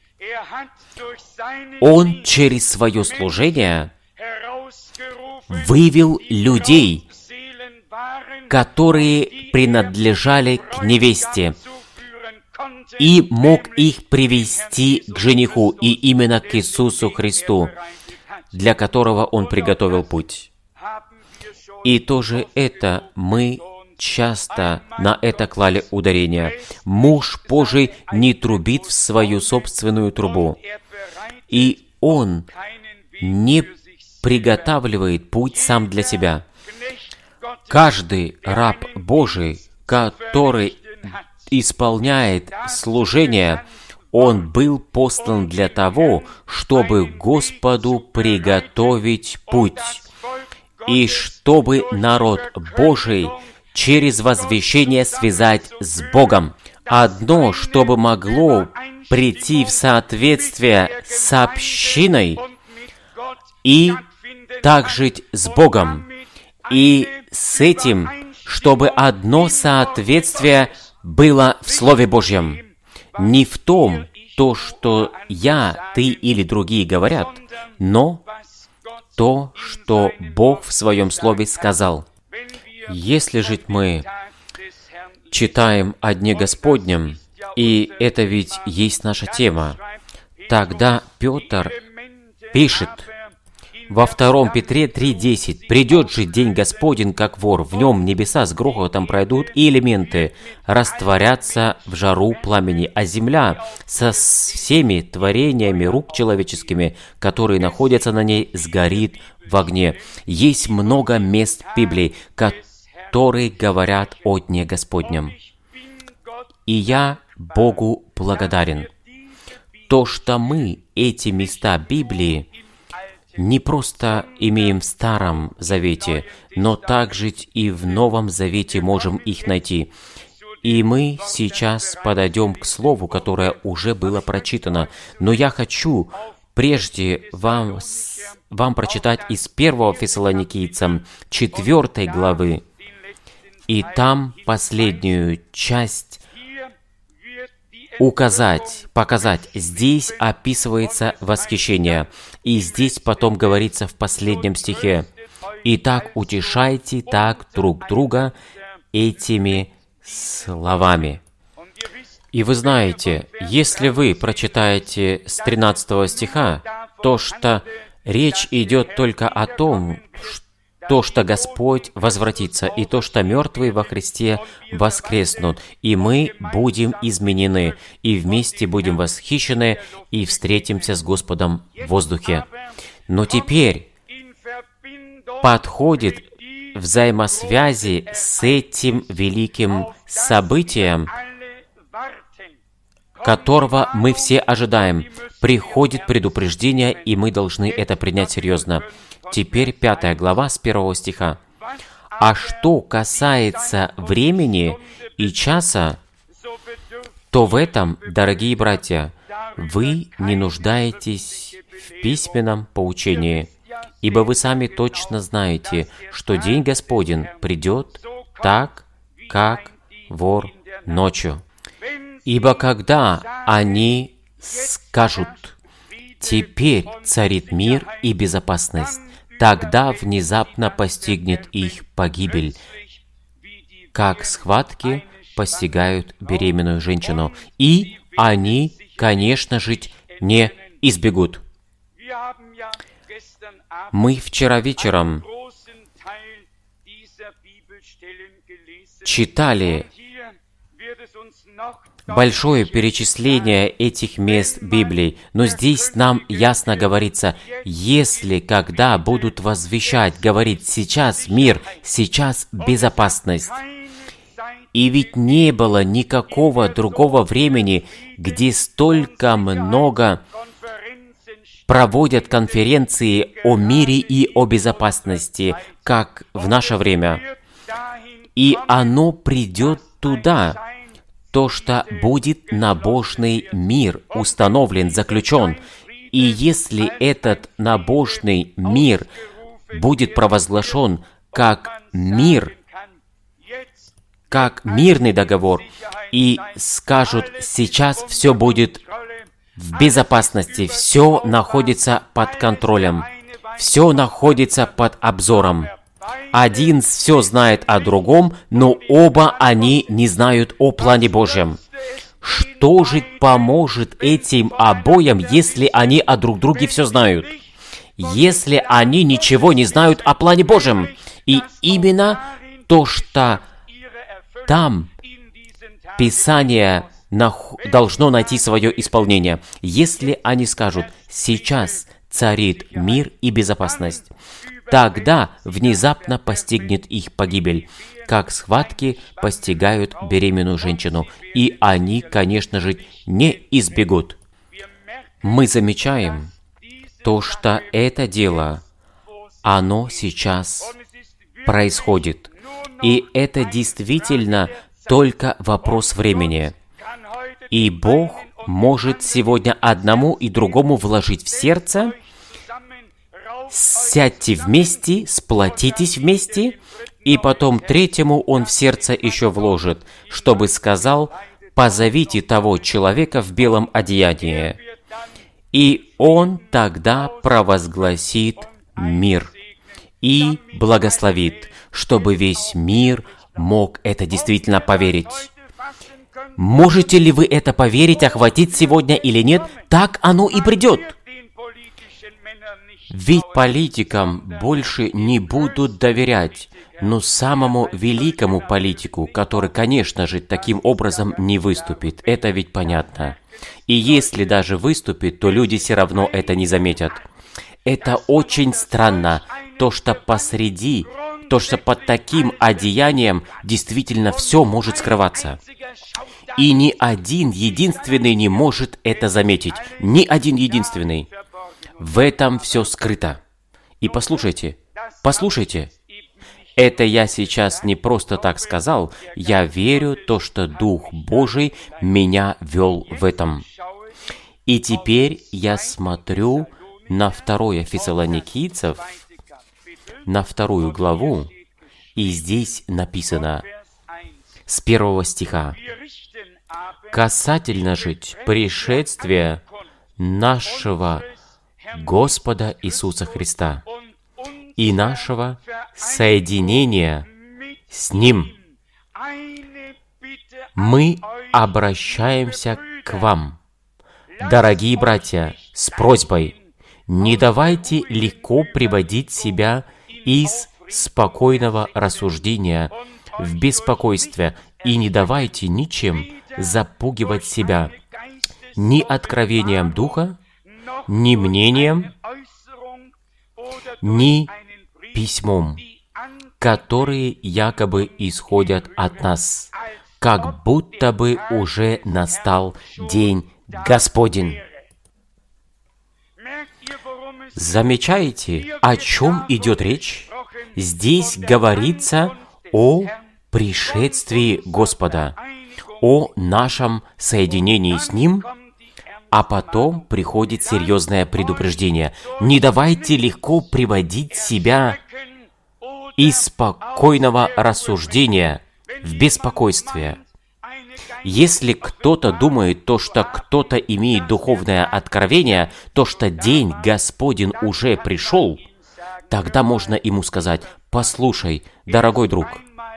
Он через свое служение вывел людей, которые принадлежали к невесте, и мог их привести к жениху, и именно к Иисусу Христу, для которого Он приготовил путь. И тоже это мы часто на это клали ударение. Муж Божий не трубит в свою собственную трубу, и он не приготавливает путь сам для себя. Каждый раб Божий, который исполняет служение, он был послан для того, чтобы Господу приготовить путь, и чтобы народ Божий через возвещение связать с Богом. Одно, чтобы могло прийти в соответствие с общиной и так жить с Богом. И с этим, чтобы одно соответствие было в Слове Божьем. Не в том, то, что я, ты или другие говорят, но то, что Бог в Своем Слове сказал. Если же мы читаем о Дне Господнем, и это ведь есть наша тема, тогда Петр пишет во 2 Петре 3:10: «Придет же день Господень, как вор, в нем небеса с грохотом пройдут, и элементы растворятся в жару пламени, а земля со всеми творениями рук человеческими, которые находятся на ней, сгорит в огне». Есть много мест в Библии, которые говорят о Дне Господнем. И я Богу благодарен. То, что мы эти места Библии не просто имеем в Старом Завете, но также и в Новом Завете можем их найти. И мы сейчас подойдем к слову, которое уже было прочитано. Но я хочу прежде вам прочитать из 1 Фессалоникийцам 4 главы, и там последнюю часть показать. Здесь описывается восхищение. И здесь потом говорится в последнем стихе: «Итак, утешайте так друг друга этими словами». И вы знаете, если вы прочитаете с 13 стиха, то что речь идет только о том, что Господь возвратится, и то, что мертвые во Христе воскреснут, и мы будем изменены, и вместе будем восхищены, и встретимся с Господом в воздухе. Но теперь подходит взаимосвязи с этим великим событием, которого мы все ожидаем. Приходит предупреждение, и мы должны это принять серьезно. Теперь 5 глава с 1 стиха. «А что касается времени и часа, то в этом, дорогие братья, вы не нуждаетесь в письменном поучении, ибо вы сами точно знаете, что день Господень придет так, как вор ночью. Ибо когда они скажут: теперь царит мир и безопасность, тогда внезапно постигнет их погибель, как схватки постигают беременную женщину, и они, конечно же, не избегут». Мы вчера вечером читали большое перечисление этих мест Библии, но здесь нам ясно говорится: если когда будут возвещать, говорить: сейчас мир, сейчас безопасность. И ведь не было никакого другого времени, где столько много проводят конференции о мире и о безопасности, как в наше время. И оно придет туда, то, что будет набожный мир установлен, заключен. И если этот набожный мир будет провозглашен как мир, как мирный договор, и скажут: сейчас все будет в безопасности, все находится под контролем, все находится под обзором. Один все знает о другом, но оба они не знают о плане Божьем. Что же поможет этим обоим, если они о друг друге все знают? Если они ничего не знают о плане Божьем? И именно то, что там Писание должно найти свое исполнение. Если они скажут: сейчас царит мир и безопасность, тогда внезапно постигнет их погибель, как схватки постигают беременную женщину, и они, конечно же, не избегут. Мы замечаем то, что это дело, оно сейчас происходит, и это действительно только вопрос времени. И Бог может сегодня одному и другому вложить в сердце: сядьте вместе, сплотитесь вместе, и потом третьему Он в сердце еще вложит, чтобы сказал: позовите того человека в белом одеянии. И он тогда провозгласит мир и благословит, чтобы весь мир мог это действительно поверить. Можете ли вы это поверить, охватить сегодня или нет? Так оно и придет. Ведь политикам больше не будут доверять, но самому великому политику, который, конечно же, таким образом не выступит. Это ведь понятно. И если даже выступит, то люди все равно это не заметят. Это очень странно, то, что под таким одеянием действительно все может скрываться. И ни один единственный не может это заметить. Ни один единственный. В этом все скрыто. И послушайте, это я сейчас не просто так сказал, я верю то, что Дух Божий меня вел в этом. И теперь я смотрю на 2 Фессалоникийцев, на 2 главу, и здесь написано с 1 стиха: «Касательно же пришествия нашего Господа Иисуса Христа и нашего соединения с Ним, мы обращаемся к вам, дорогие братья, с просьбой: не давайте легко приводить себя из спокойного рассуждения в беспокойстве, и не давайте ничем запугивать себя, ни откровением Духа, ни мнением, ни письмом, которые якобы исходят от нас, как будто бы уже настал день Господень». Замечаете, о чем идет речь? Здесь говорится о пришествии Господа, о нашем соединении с Ним, а потом приходит серьезное предупреждение. Не давайте легко приводить себя из спокойного рассуждения в беспокойстве. Если кто-то думает то, что кто-то имеет духовное откровение, то, что день Господень уже пришел, тогда можно ему сказать: послушай, дорогой друг,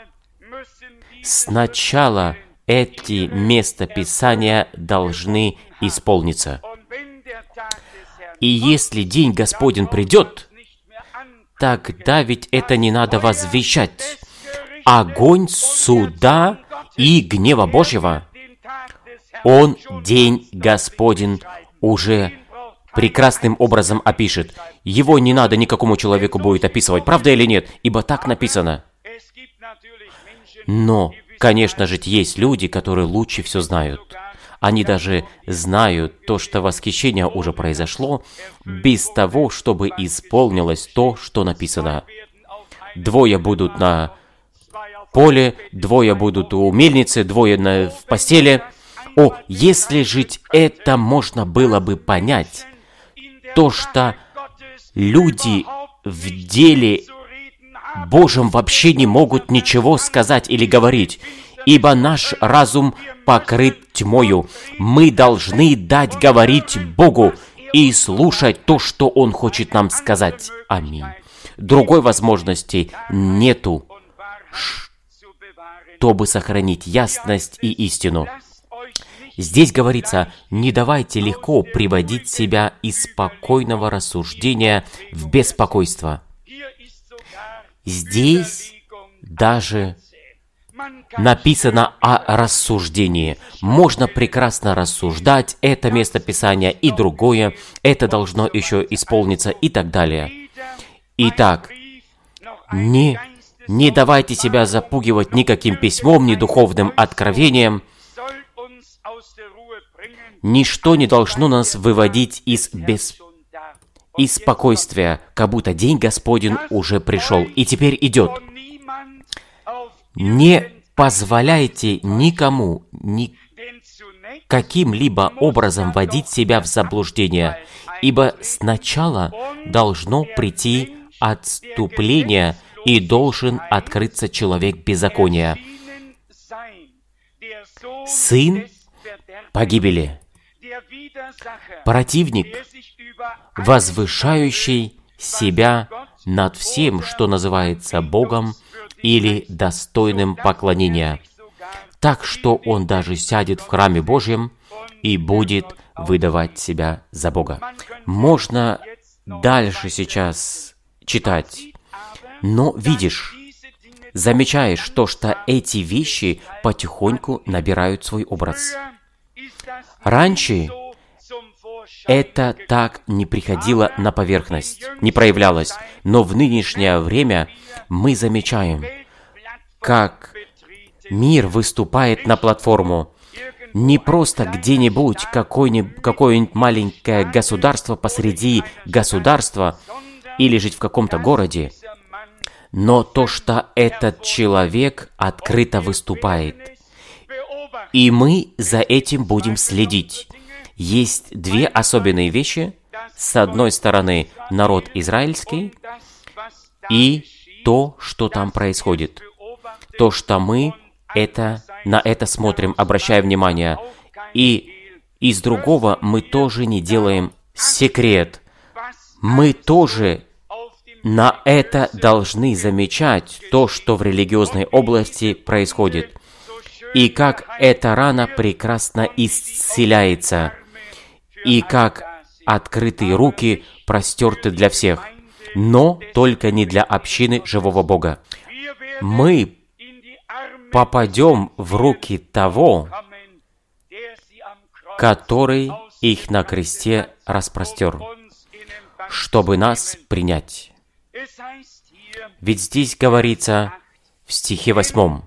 сначала эти местописания должны исполниться. И если день Господень придет, тогда ведь это не надо возвещать. Огонь суда и гнева Божьего, он день Господень уже прекрасным образом опишет. Его не надо никакому человеку будет описывать, правда или нет? Ибо так написано. Но, конечно же, есть люди, которые лучше все знают. Они даже знают то, что восхищение уже произошло, без того, чтобы исполнилось то, что написано. 2 будут на поле, 2 будут у мельницы, 2 в постели. О, если жить это можно было бы понять, то, что люди в деле Божьем вообще не могут ничего сказать или говорить, ибо наш разум покрыт тьмою. Мы должны дать говорить Богу и слушать то, что Он хочет нам сказать. Аминь. Другой возможности нету, чтобы сохранить ясность и истину. Здесь говорится: не давайте легко приводить себя из спокойного рассуждения в беспокойство. Здесь даже написано о рассуждении. Можно прекрасно рассуждать, это местописание и другое, это должно еще исполниться и так далее. Итак, не давайте себя запугивать никаким письмом, ни духовным откровением. Ничто не должно нас выводить из спокойствия, как будто день Господень уже пришел и теперь идет. Не позволяйте никому каким-либо образом вводить себя в заблуждение, ибо сначала должно прийти отступление и должен открыться человек беззакония, сын погибели, противник, возвышающий себя над всем, что называется Богом, или достойным поклонения, так что он даже сядет в храме Божьем и будет выдавать себя за Бога. Можно дальше сейчас читать, но видишь, замечаешь то, что эти вещи потихоньку набирают свой образ. Раньше это так не приходило на поверхность, не проявлялось, но в нынешнее время мы замечаем, как мир выступает на платформу. Не просто где-нибудь какое-нибудь маленькое государство посреди государства или жить в каком-то городе, но то, что этот человек открыто выступает. И мы за этим будем следить. Есть две особенные вещи. С одной стороны, народ израильский и то, что там происходит. То, что мы на это смотрим, обращаем внимание. И из другого мы тоже не делаем секрет. Мы тоже на это должны замечать то, что в религиозной области происходит. И как эта рана прекрасно исцеляется. И как открытые руки простерты для всех. Но только не для общины живого Бога. Мы попадем в руки того, который их на кресте распростер, чтобы нас принять. Ведь здесь говорится в стихе 8: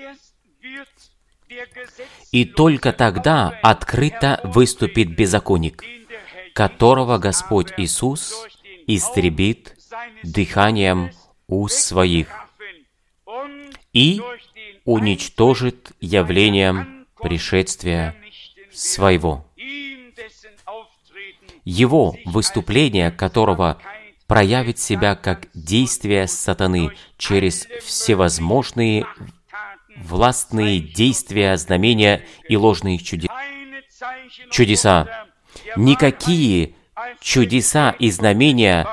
«И только тогда открыто выступит беззаконник, которого Господь Иисус истребит дыханием уст своих и уничтожит явлением пришествия своего». Его выступление, которого проявит себя как действие сатаны через всевозможные властные действия, знамения и ложные чудеса. Никакие чудеса и знамения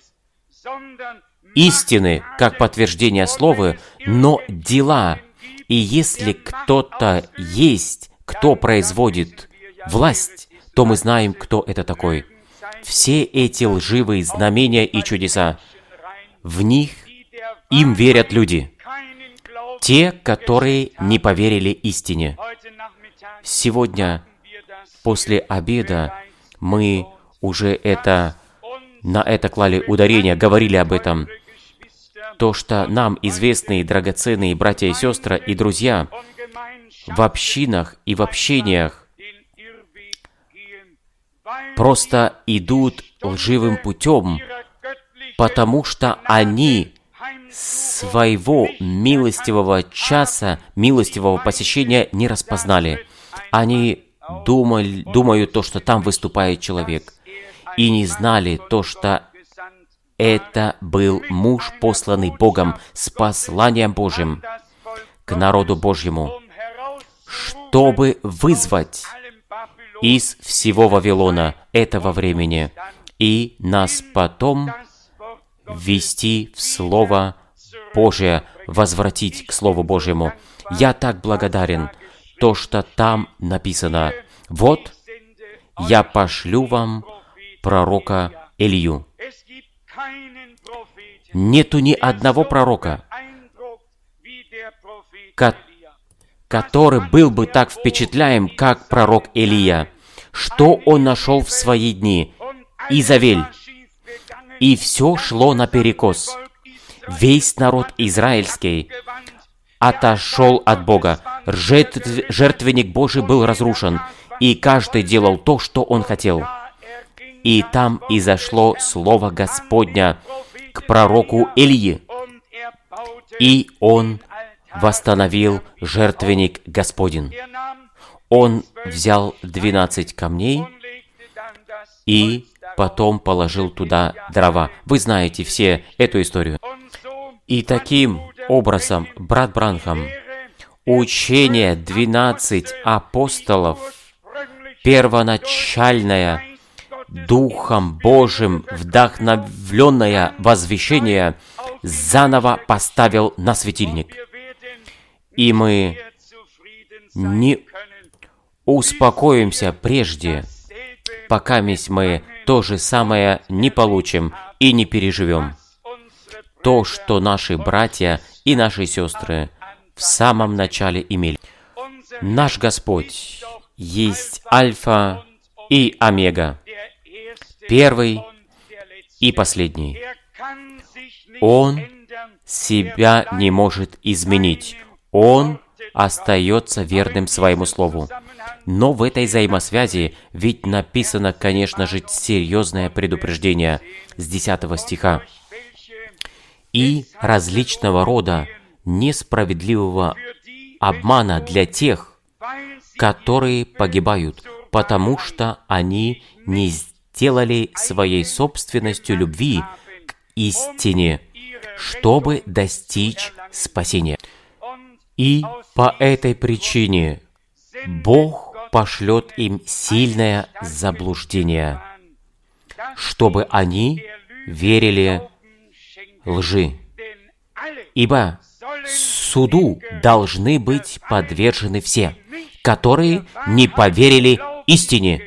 истины, как подтверждение слова, но дела. И если кто-то есть, кто производит власть, то мы знаем, кто это такой. Все эти лживые знамения и чудеса, в них им верят люди. Те, которые не поверили истине. Сегодня, после обеда, мы уже на это клали ударение, говорили об этом. То, что нам известные драгоценные братья и сестры и друзья в общинах и в общениях просто идут лживым путем, потому что они своего милостивого часа, милостивого посещения не распознали. Они думают то, что там выступает человек, и не знали то, что это был муж, посланный Богом с посланием Божьим к народу Божьему, чтобы вызвать из всего Вавилона этого времени и нас потом ввести в Слово Божие, возвратить к Слову Божьему. Я так благодарен, то, что там написано: «Вот, я пошлю вам пророка Илью». Нету ни одного пророка, который был бы так впечатляем, как пророк Илия. Что он нашел в свои дни? Изавель. И все шло наперекос. Весь народ израильский отошел от Бога. Жертвенник Божий был разрушен, и каждый делал то, что он хотел. И там изошло слово Господня к пророку Илии, и он восстановил жертвенник Господень. Он взял 12 камней и потом положил туда дрова. Вы знаете все эту историю. И таким образом, брат Бранхам, учение 12 апостолов, первоначальное, Духом Божьим вдохновленное возвещение заново поставил на светильник. И мы не успокоимся прежде, пока мы то же самое не получим и не переживем. То, что наши братья и наши сестры в самом начале имели. Наш Господь есть Альфа и Омега, первый и последний. Он себя не может изменить. Он остается верным своему слову. Но в этой взаимосвязи ведь написано, конечно же, серьезное предупреждение с 10 стиха. «И различного рода несправедливого обмана для тех, которые погибают, потому что они не сделали своей собственностью любви к истине, чтобы достичь спасения. И по этой причине Бог пошлет им сильное заблуждение, чтобы они верили лжи. Ибо суду должны быть подвержены все, которые не поверили истине,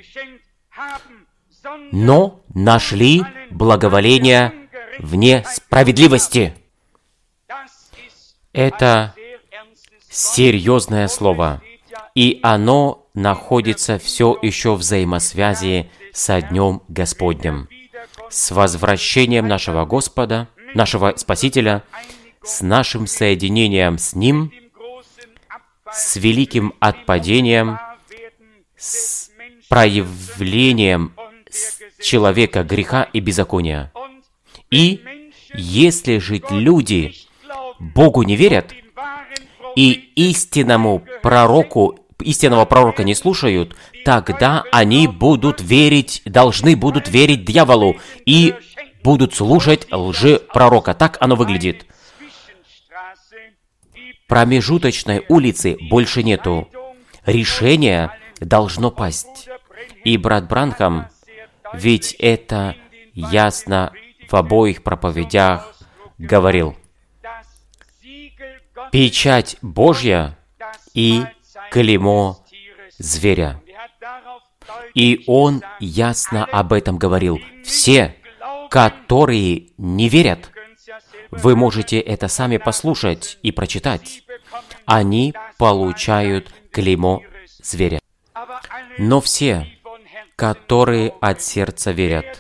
но нашли благоволение в несправедливости». Это серьезное слово, и оно находится все еще в взаимосвязи со Днем Господним, с возвращением нашего Господа, нашего Спасителя, с нашим соединением с Ним, с великим отпадением, с проявлением человека греха и беззакония. И если же люди Богу не верят и истинного пророка не слушают, тогда они должны будут верить дьяволу и будут слушать лжепророка. Так оно выглядит. Промежуточной улицы больше нету. Решение должно пасть. И брат Бранхам, ведь это ясно в обоих проповедях говорил. Печать Божья и клеймо зверя. И он ясно об этом говорил. Все, которые не верят, вы можете это сами послушать и прочитать, они получают клеймо зверя. Но все, которые от сердца верят,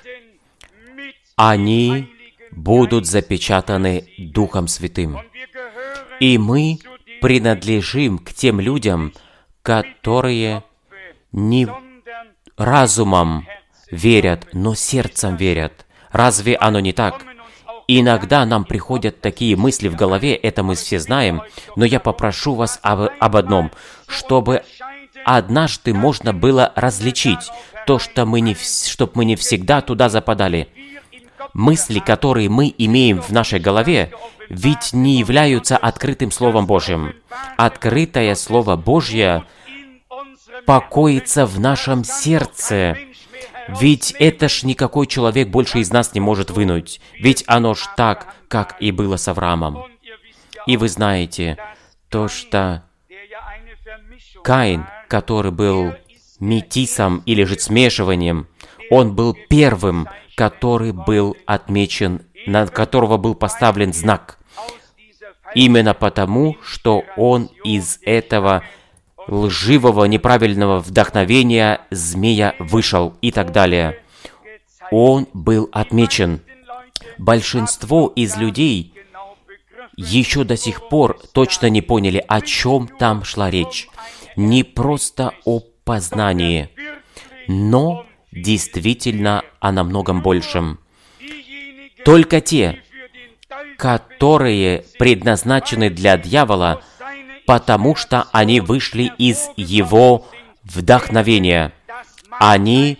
они будут запечатаны Духом Святым. И мы принадлежим к тем людям, которые не разумом верят, но сердцем верят. Разве оно не так? Иногда нам приходят такие мысли в голове, это мы все знаем, но я попрошу вас об одном, чтобы однажды можно было различить то, чтобы мы не всегда туда западали. Мысли, которые мы имеем в нашей голове, ведь не являются открытым Словом Божьим. Открытое Слово Божье покоится в нашем сердце. Ведь это ж никакой человек больше из нас не может вынуть. Ведь оно ж так, как и было с Авраамом. И вы знаете, то, что Каин, который был метисом или же смешиванием, он был первым, который был отмечен, на которого был поставлен знак. Именно потому, что он из этого лживого, неправильного вдохновения змея вышел и так далее. Он был отмечен. Большинство из людей еще до сих пор точно не поняли, о чем там шла речь. Не просто о познании, но действительно о намногом большем. Только те, которые предназначены для дьявола, потому что они вышли из его вдохновения, они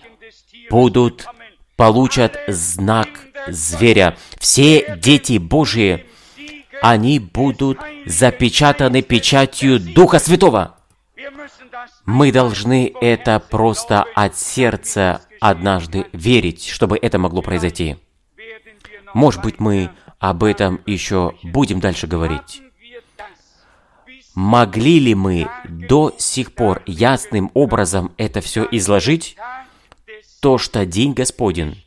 получат знак зверя. Все дети Божьи, они будут запечатаны печатью Духа Святого. Мы должны это просто от сердца однажды верить, чтобы это могло произойти. Может быть, мы об этом еще будем дальше говорить. Могли ли мы до сих пор ясным образом это все изложить? То, что День Господень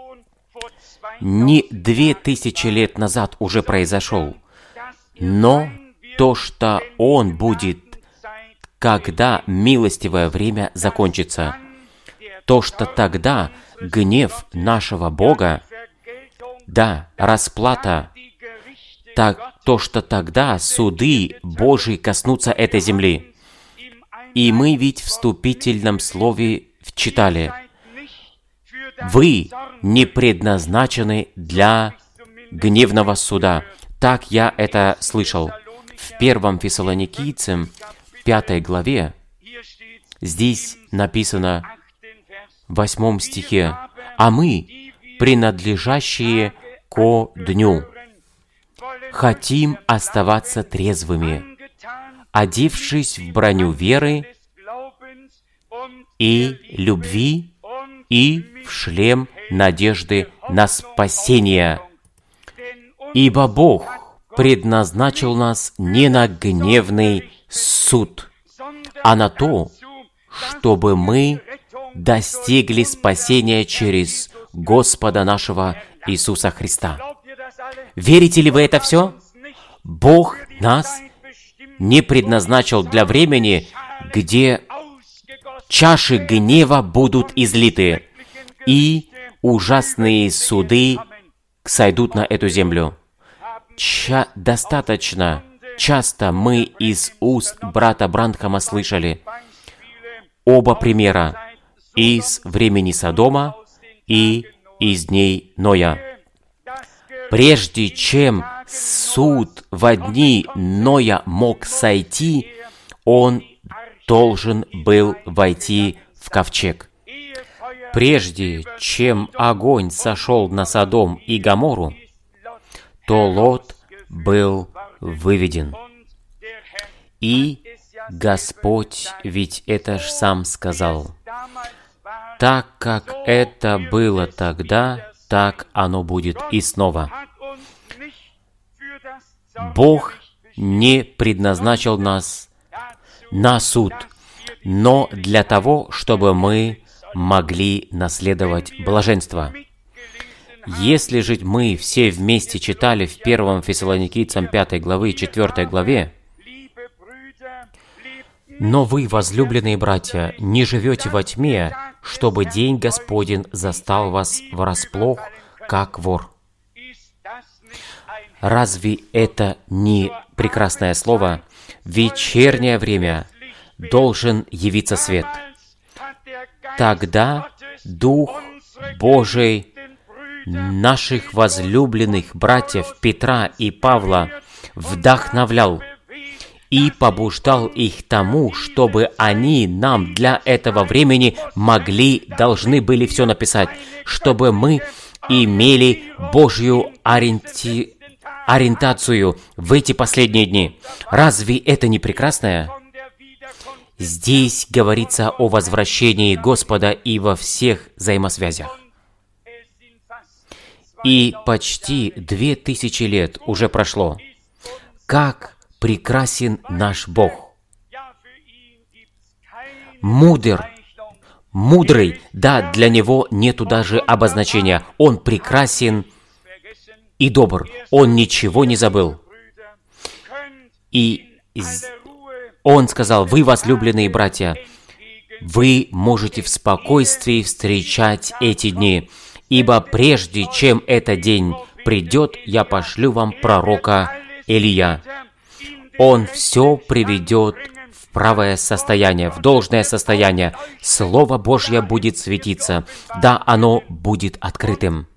не 2000 лет назад уже произошел, но то, что Он будет, когда милостивое время закончится, то, что тогда гнев нашего Бога, да, расплата, то, что тогда суды Божии коснутся этой земли. И мы ведь в вступительном слове читали: «Вы не предназначены для гневного суда». Так я это слышал. В 1 Фессалоникийцам, 5 главе, здесь написано в 8 стихе: «А мы, принадлежащие ко дню, хотим оставаться трезвыми, одевшись в броню веры и любви и в шлем надежды на спасение. Ибо Бог предназначил нас не на гневный суд, а на то, чтобы мы достигли спасения через Господа нашего Иисуса Христа». Верите ли вы это все? Бог нас не предназначил для времени, где чаши гнева будут излиты, и ужасные суды сойдут на эту землю. Достаточно часто мы из уст брата Бранхама слышали оба примера из времени Содома и из дней Ноя. Прежде чем суд во дни Ноя мог сойти, он должен был войти в ковчег. Прежде чем огонь сошел на Содом и Гоморру, то Лот был выведен. И Господь ведь это ж сам сказал: «Так как это было тогда, так оно будет и снова». Бог не предназначил нас на суд, но для того, чтобы мы могли наследовать блаженство. Если же мы все вместе читали в 1 Фессалоникийцам 5 главы, 4 главе: «Но вы, возлюбленные братья, не живете во тьме, чтобы день Господень застал вас врасплох, как вор». Разве это не прекрасное слово? В вечернее время должен явиться свет. Тогда Дух Божий наших возлюбленных братьев Петра и Павла вдохновлял и побуждал их тому, чтобы они нам для этого времени должны были все написать, чтобы мы имели Божью ориентацию в эти последние дни. Разве это не прекрасное? Здесь говорится о возвращении Господа и во всех взаимосвязях. И почти 2000 лет уже прошло. Как прекрасен наш Бог! Мудрый, да, для Него нету даже обозначения. Он прекрасен и добр. Он ничего не забыл. И Он сказал: «Вы, возлюбленные братья, вы можете в спокойствии встречать эти дни, ибо прежде чем этот день придет, я пошлю вам пророка Илия. Он все приведет в правое состояние, в должное состояние. Слово Божье будет светиться, да, оно будет открытым».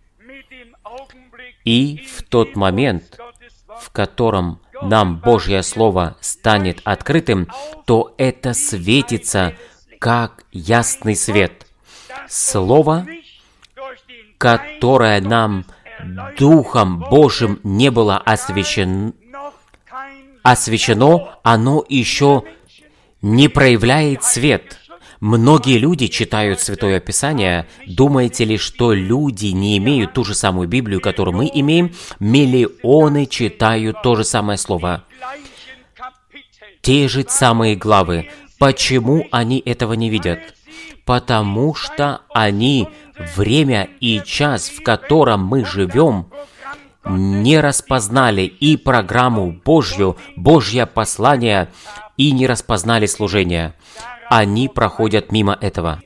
И в тот момент, в котором нам Божье Слово станет открытым, то это светится, как ясный свет. Слово, которое нам Духом Божьим не было освящено, оно еще не проявляет свет, Многие люди читают Святое Писание. Думаете ли, что люди не имеют ту же самую Библию, которую мы имеем? Миллионы читают то же самое слово. Те же самые главы. Почему они этого не видят? Потому что они время и час, в котором мы живем, не распознали и программу Божью, Божье послание, и не распознали служение. Они проходят мимо этого.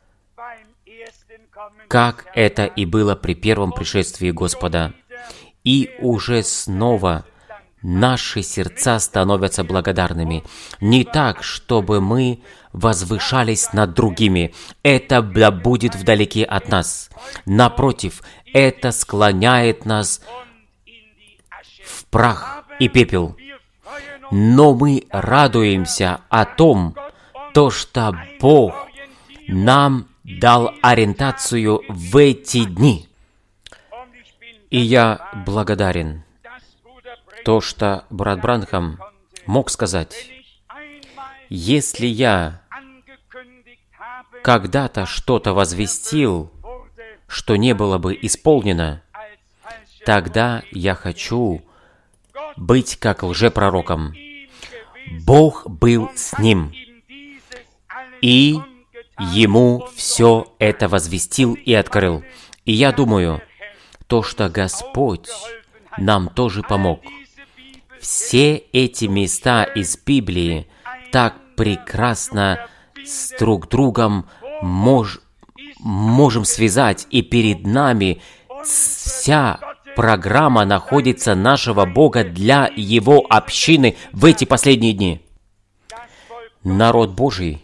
Как это и было при первом пришествии Господа. И уже снова наши сердца становятся благодарными. Не так, чтобы мы возвышались над другими. Это будет вдалеке от нас. Напротив, это склоняет нас в прах и пепел. Но мы радуемся о том, что Бог нам дал ориентацию в эти дни. И я благодарен, что брат Бранхам мог сказать: если я когда-то что-то возвестил, что не было бы исполнено, тогда я хочу быть как лжепророком. Бог был с ним, и ему все это возвестил и открыл. И я думаю, что Господь нам тоже помог. Все эти места из Библии так прекрасно с друг другом можем связать, и перед нами вся программа находится нашего Бога для Его общины в эти последние дни. Народ Божий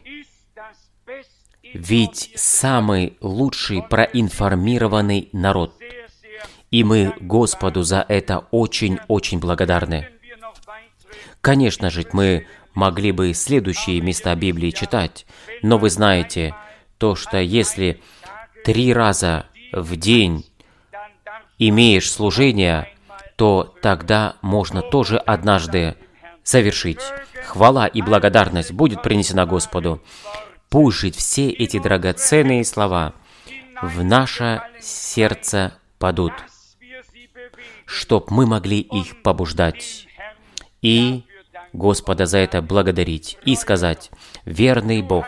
ведь самый лучший проинформированный народ. И мы Господу за это очень-очень благодарны. Конечно же, мы могли бы следующие места Библии читать, но вы знаете, что если 3 раза в день имеешь служение, то тогда можно тоже однажды совершить. Хвала и благодарность будет принесена Господу. Пусть же все эти драгоценные слова в наше сердце падут, чтоб мы могли их побуждать и Господа за это благодарить и сказать: «Верный Бог,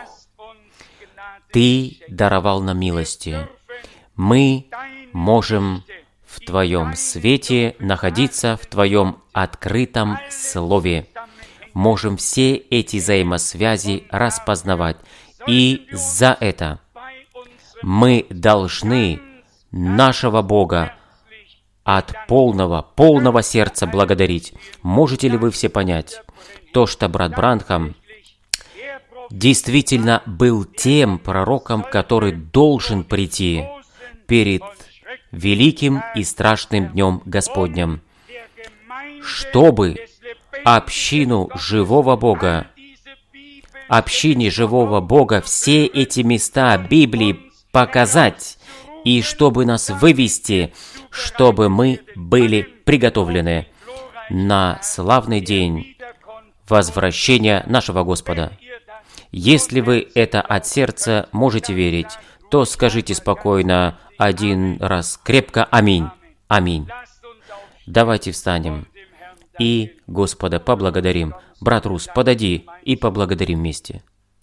Ты даровал нам милости. Мы можем в Твоем свете находиться, в Твоем открытом Слове. Можем все эти взаимосвязи распознавать. И за это мы должны нашего Бога от полного сердца благодарить». Можете ли вы все понять что брат Бранхам действительно был тем пророком, который должен прийти перед великим и страшным днем Господним, чтобы общине живого Бога все эти места Библии показать, и чтобы нас вывести, чтобы мы были приготовлены на славный день возвращения нашего Господа. Если вы это от сердца можете верить, то скажите спокойно 1 раз крепко «Аминь». Аминь. Давайте встанем и Господа поблагодарим. Брат Рус, подойди и поблагодарим вместе.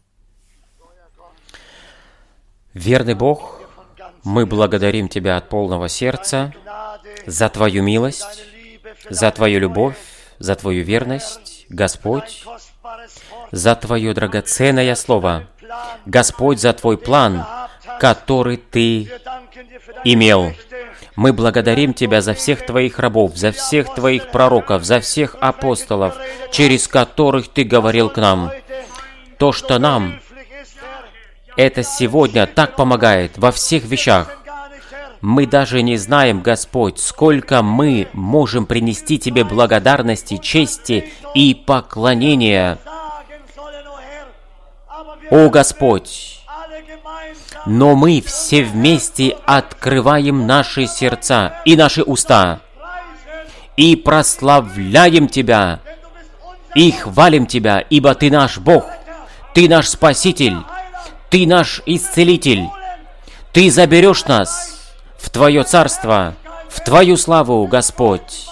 Верный Бог, мы благодарим Тебя от полного сердца за Твою милость, за Твою любовь, за Твою верность, Господь, за Твое драгоценное Слово, Господь, за Твой план, который Ты имел. Мы благодарим Тебя за всех Твоих рабов, за всех Твоих пророков, за всех апостолов, через которых Ты говорил к нам. То, что нам это сегодня так помогает во всех вещах. Мы даже не знаем, Господь, сколько мы можем принести Тебе благодарности, чести и поклонения. О, Господь! Но мы все вместе открываем наши сердца и наши уста и прославляем Тебя, и хвалим Тебя, ибо Ты наш Бог, Ты наш Спаситель, Ты Ты наш исцелитель. Ты заберешь нас в Твое царство, в Твою славу, Господь.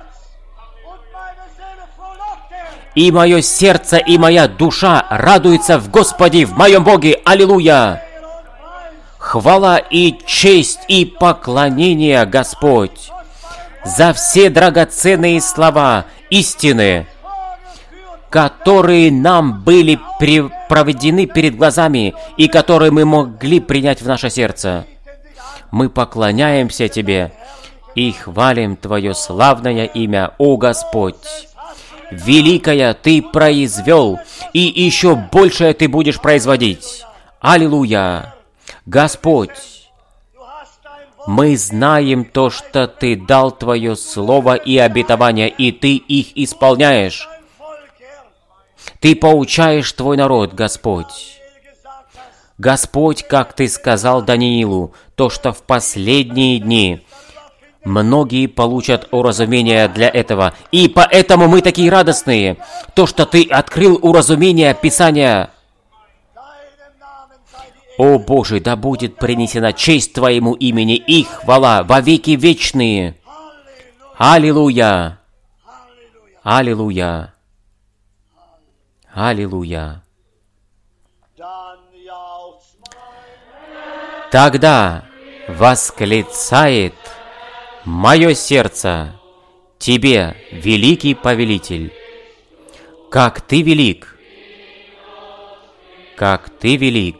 И мое сердце, и моя душа радуется в Господе, в моем Боге. Аллилуйя! Хвала и честь и поклонение, Господь, за все драгоценные слова истины, которые нам были проведены перед глазами и которые мы могли принять в наше сердце. Мы поклоняемся Тебе и хвалим Твое славное имя, о Господь. Великое Ты произвел, и еще большее Ты будешь производить. Аллилуйя! Господь, мы знаем то, что Ты дал Твое слово и обетование, и Ты их исполняешь. Ты поучаешь Твой народ, Господь. Господь, как Ты сказал Даниилу, то, что в последние дни многие получат уразумение для этого. И поэтому мы такие радостные. То, что Ты открыл уразумение Писания. О Боже, да будет принесена честь Твоему имени и хвала во веки вечные. Аллилуйя! Аллилуйя! Аллилуйя! Тогда восклицает мое сердце Тебе, великий повелитель, как Ты велик, как Ты велик.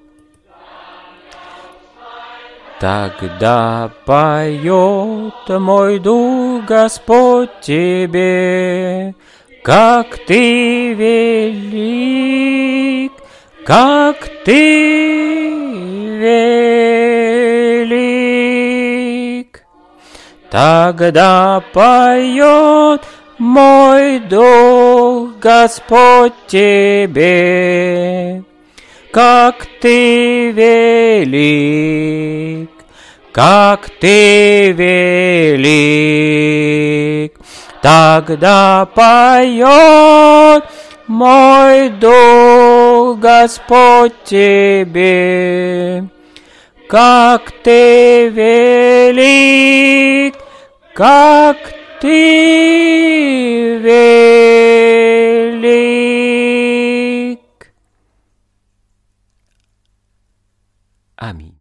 Тогда поет мой дух, Господь, Тебе, как Ты велик, как Ты велик. Тогда поет мой дух, Господь, Тебе, как Ты велик, как Ты велик. Тогда поет мой дух, Господь, Тебе, как Ты велик, как Ты велик. Аминь.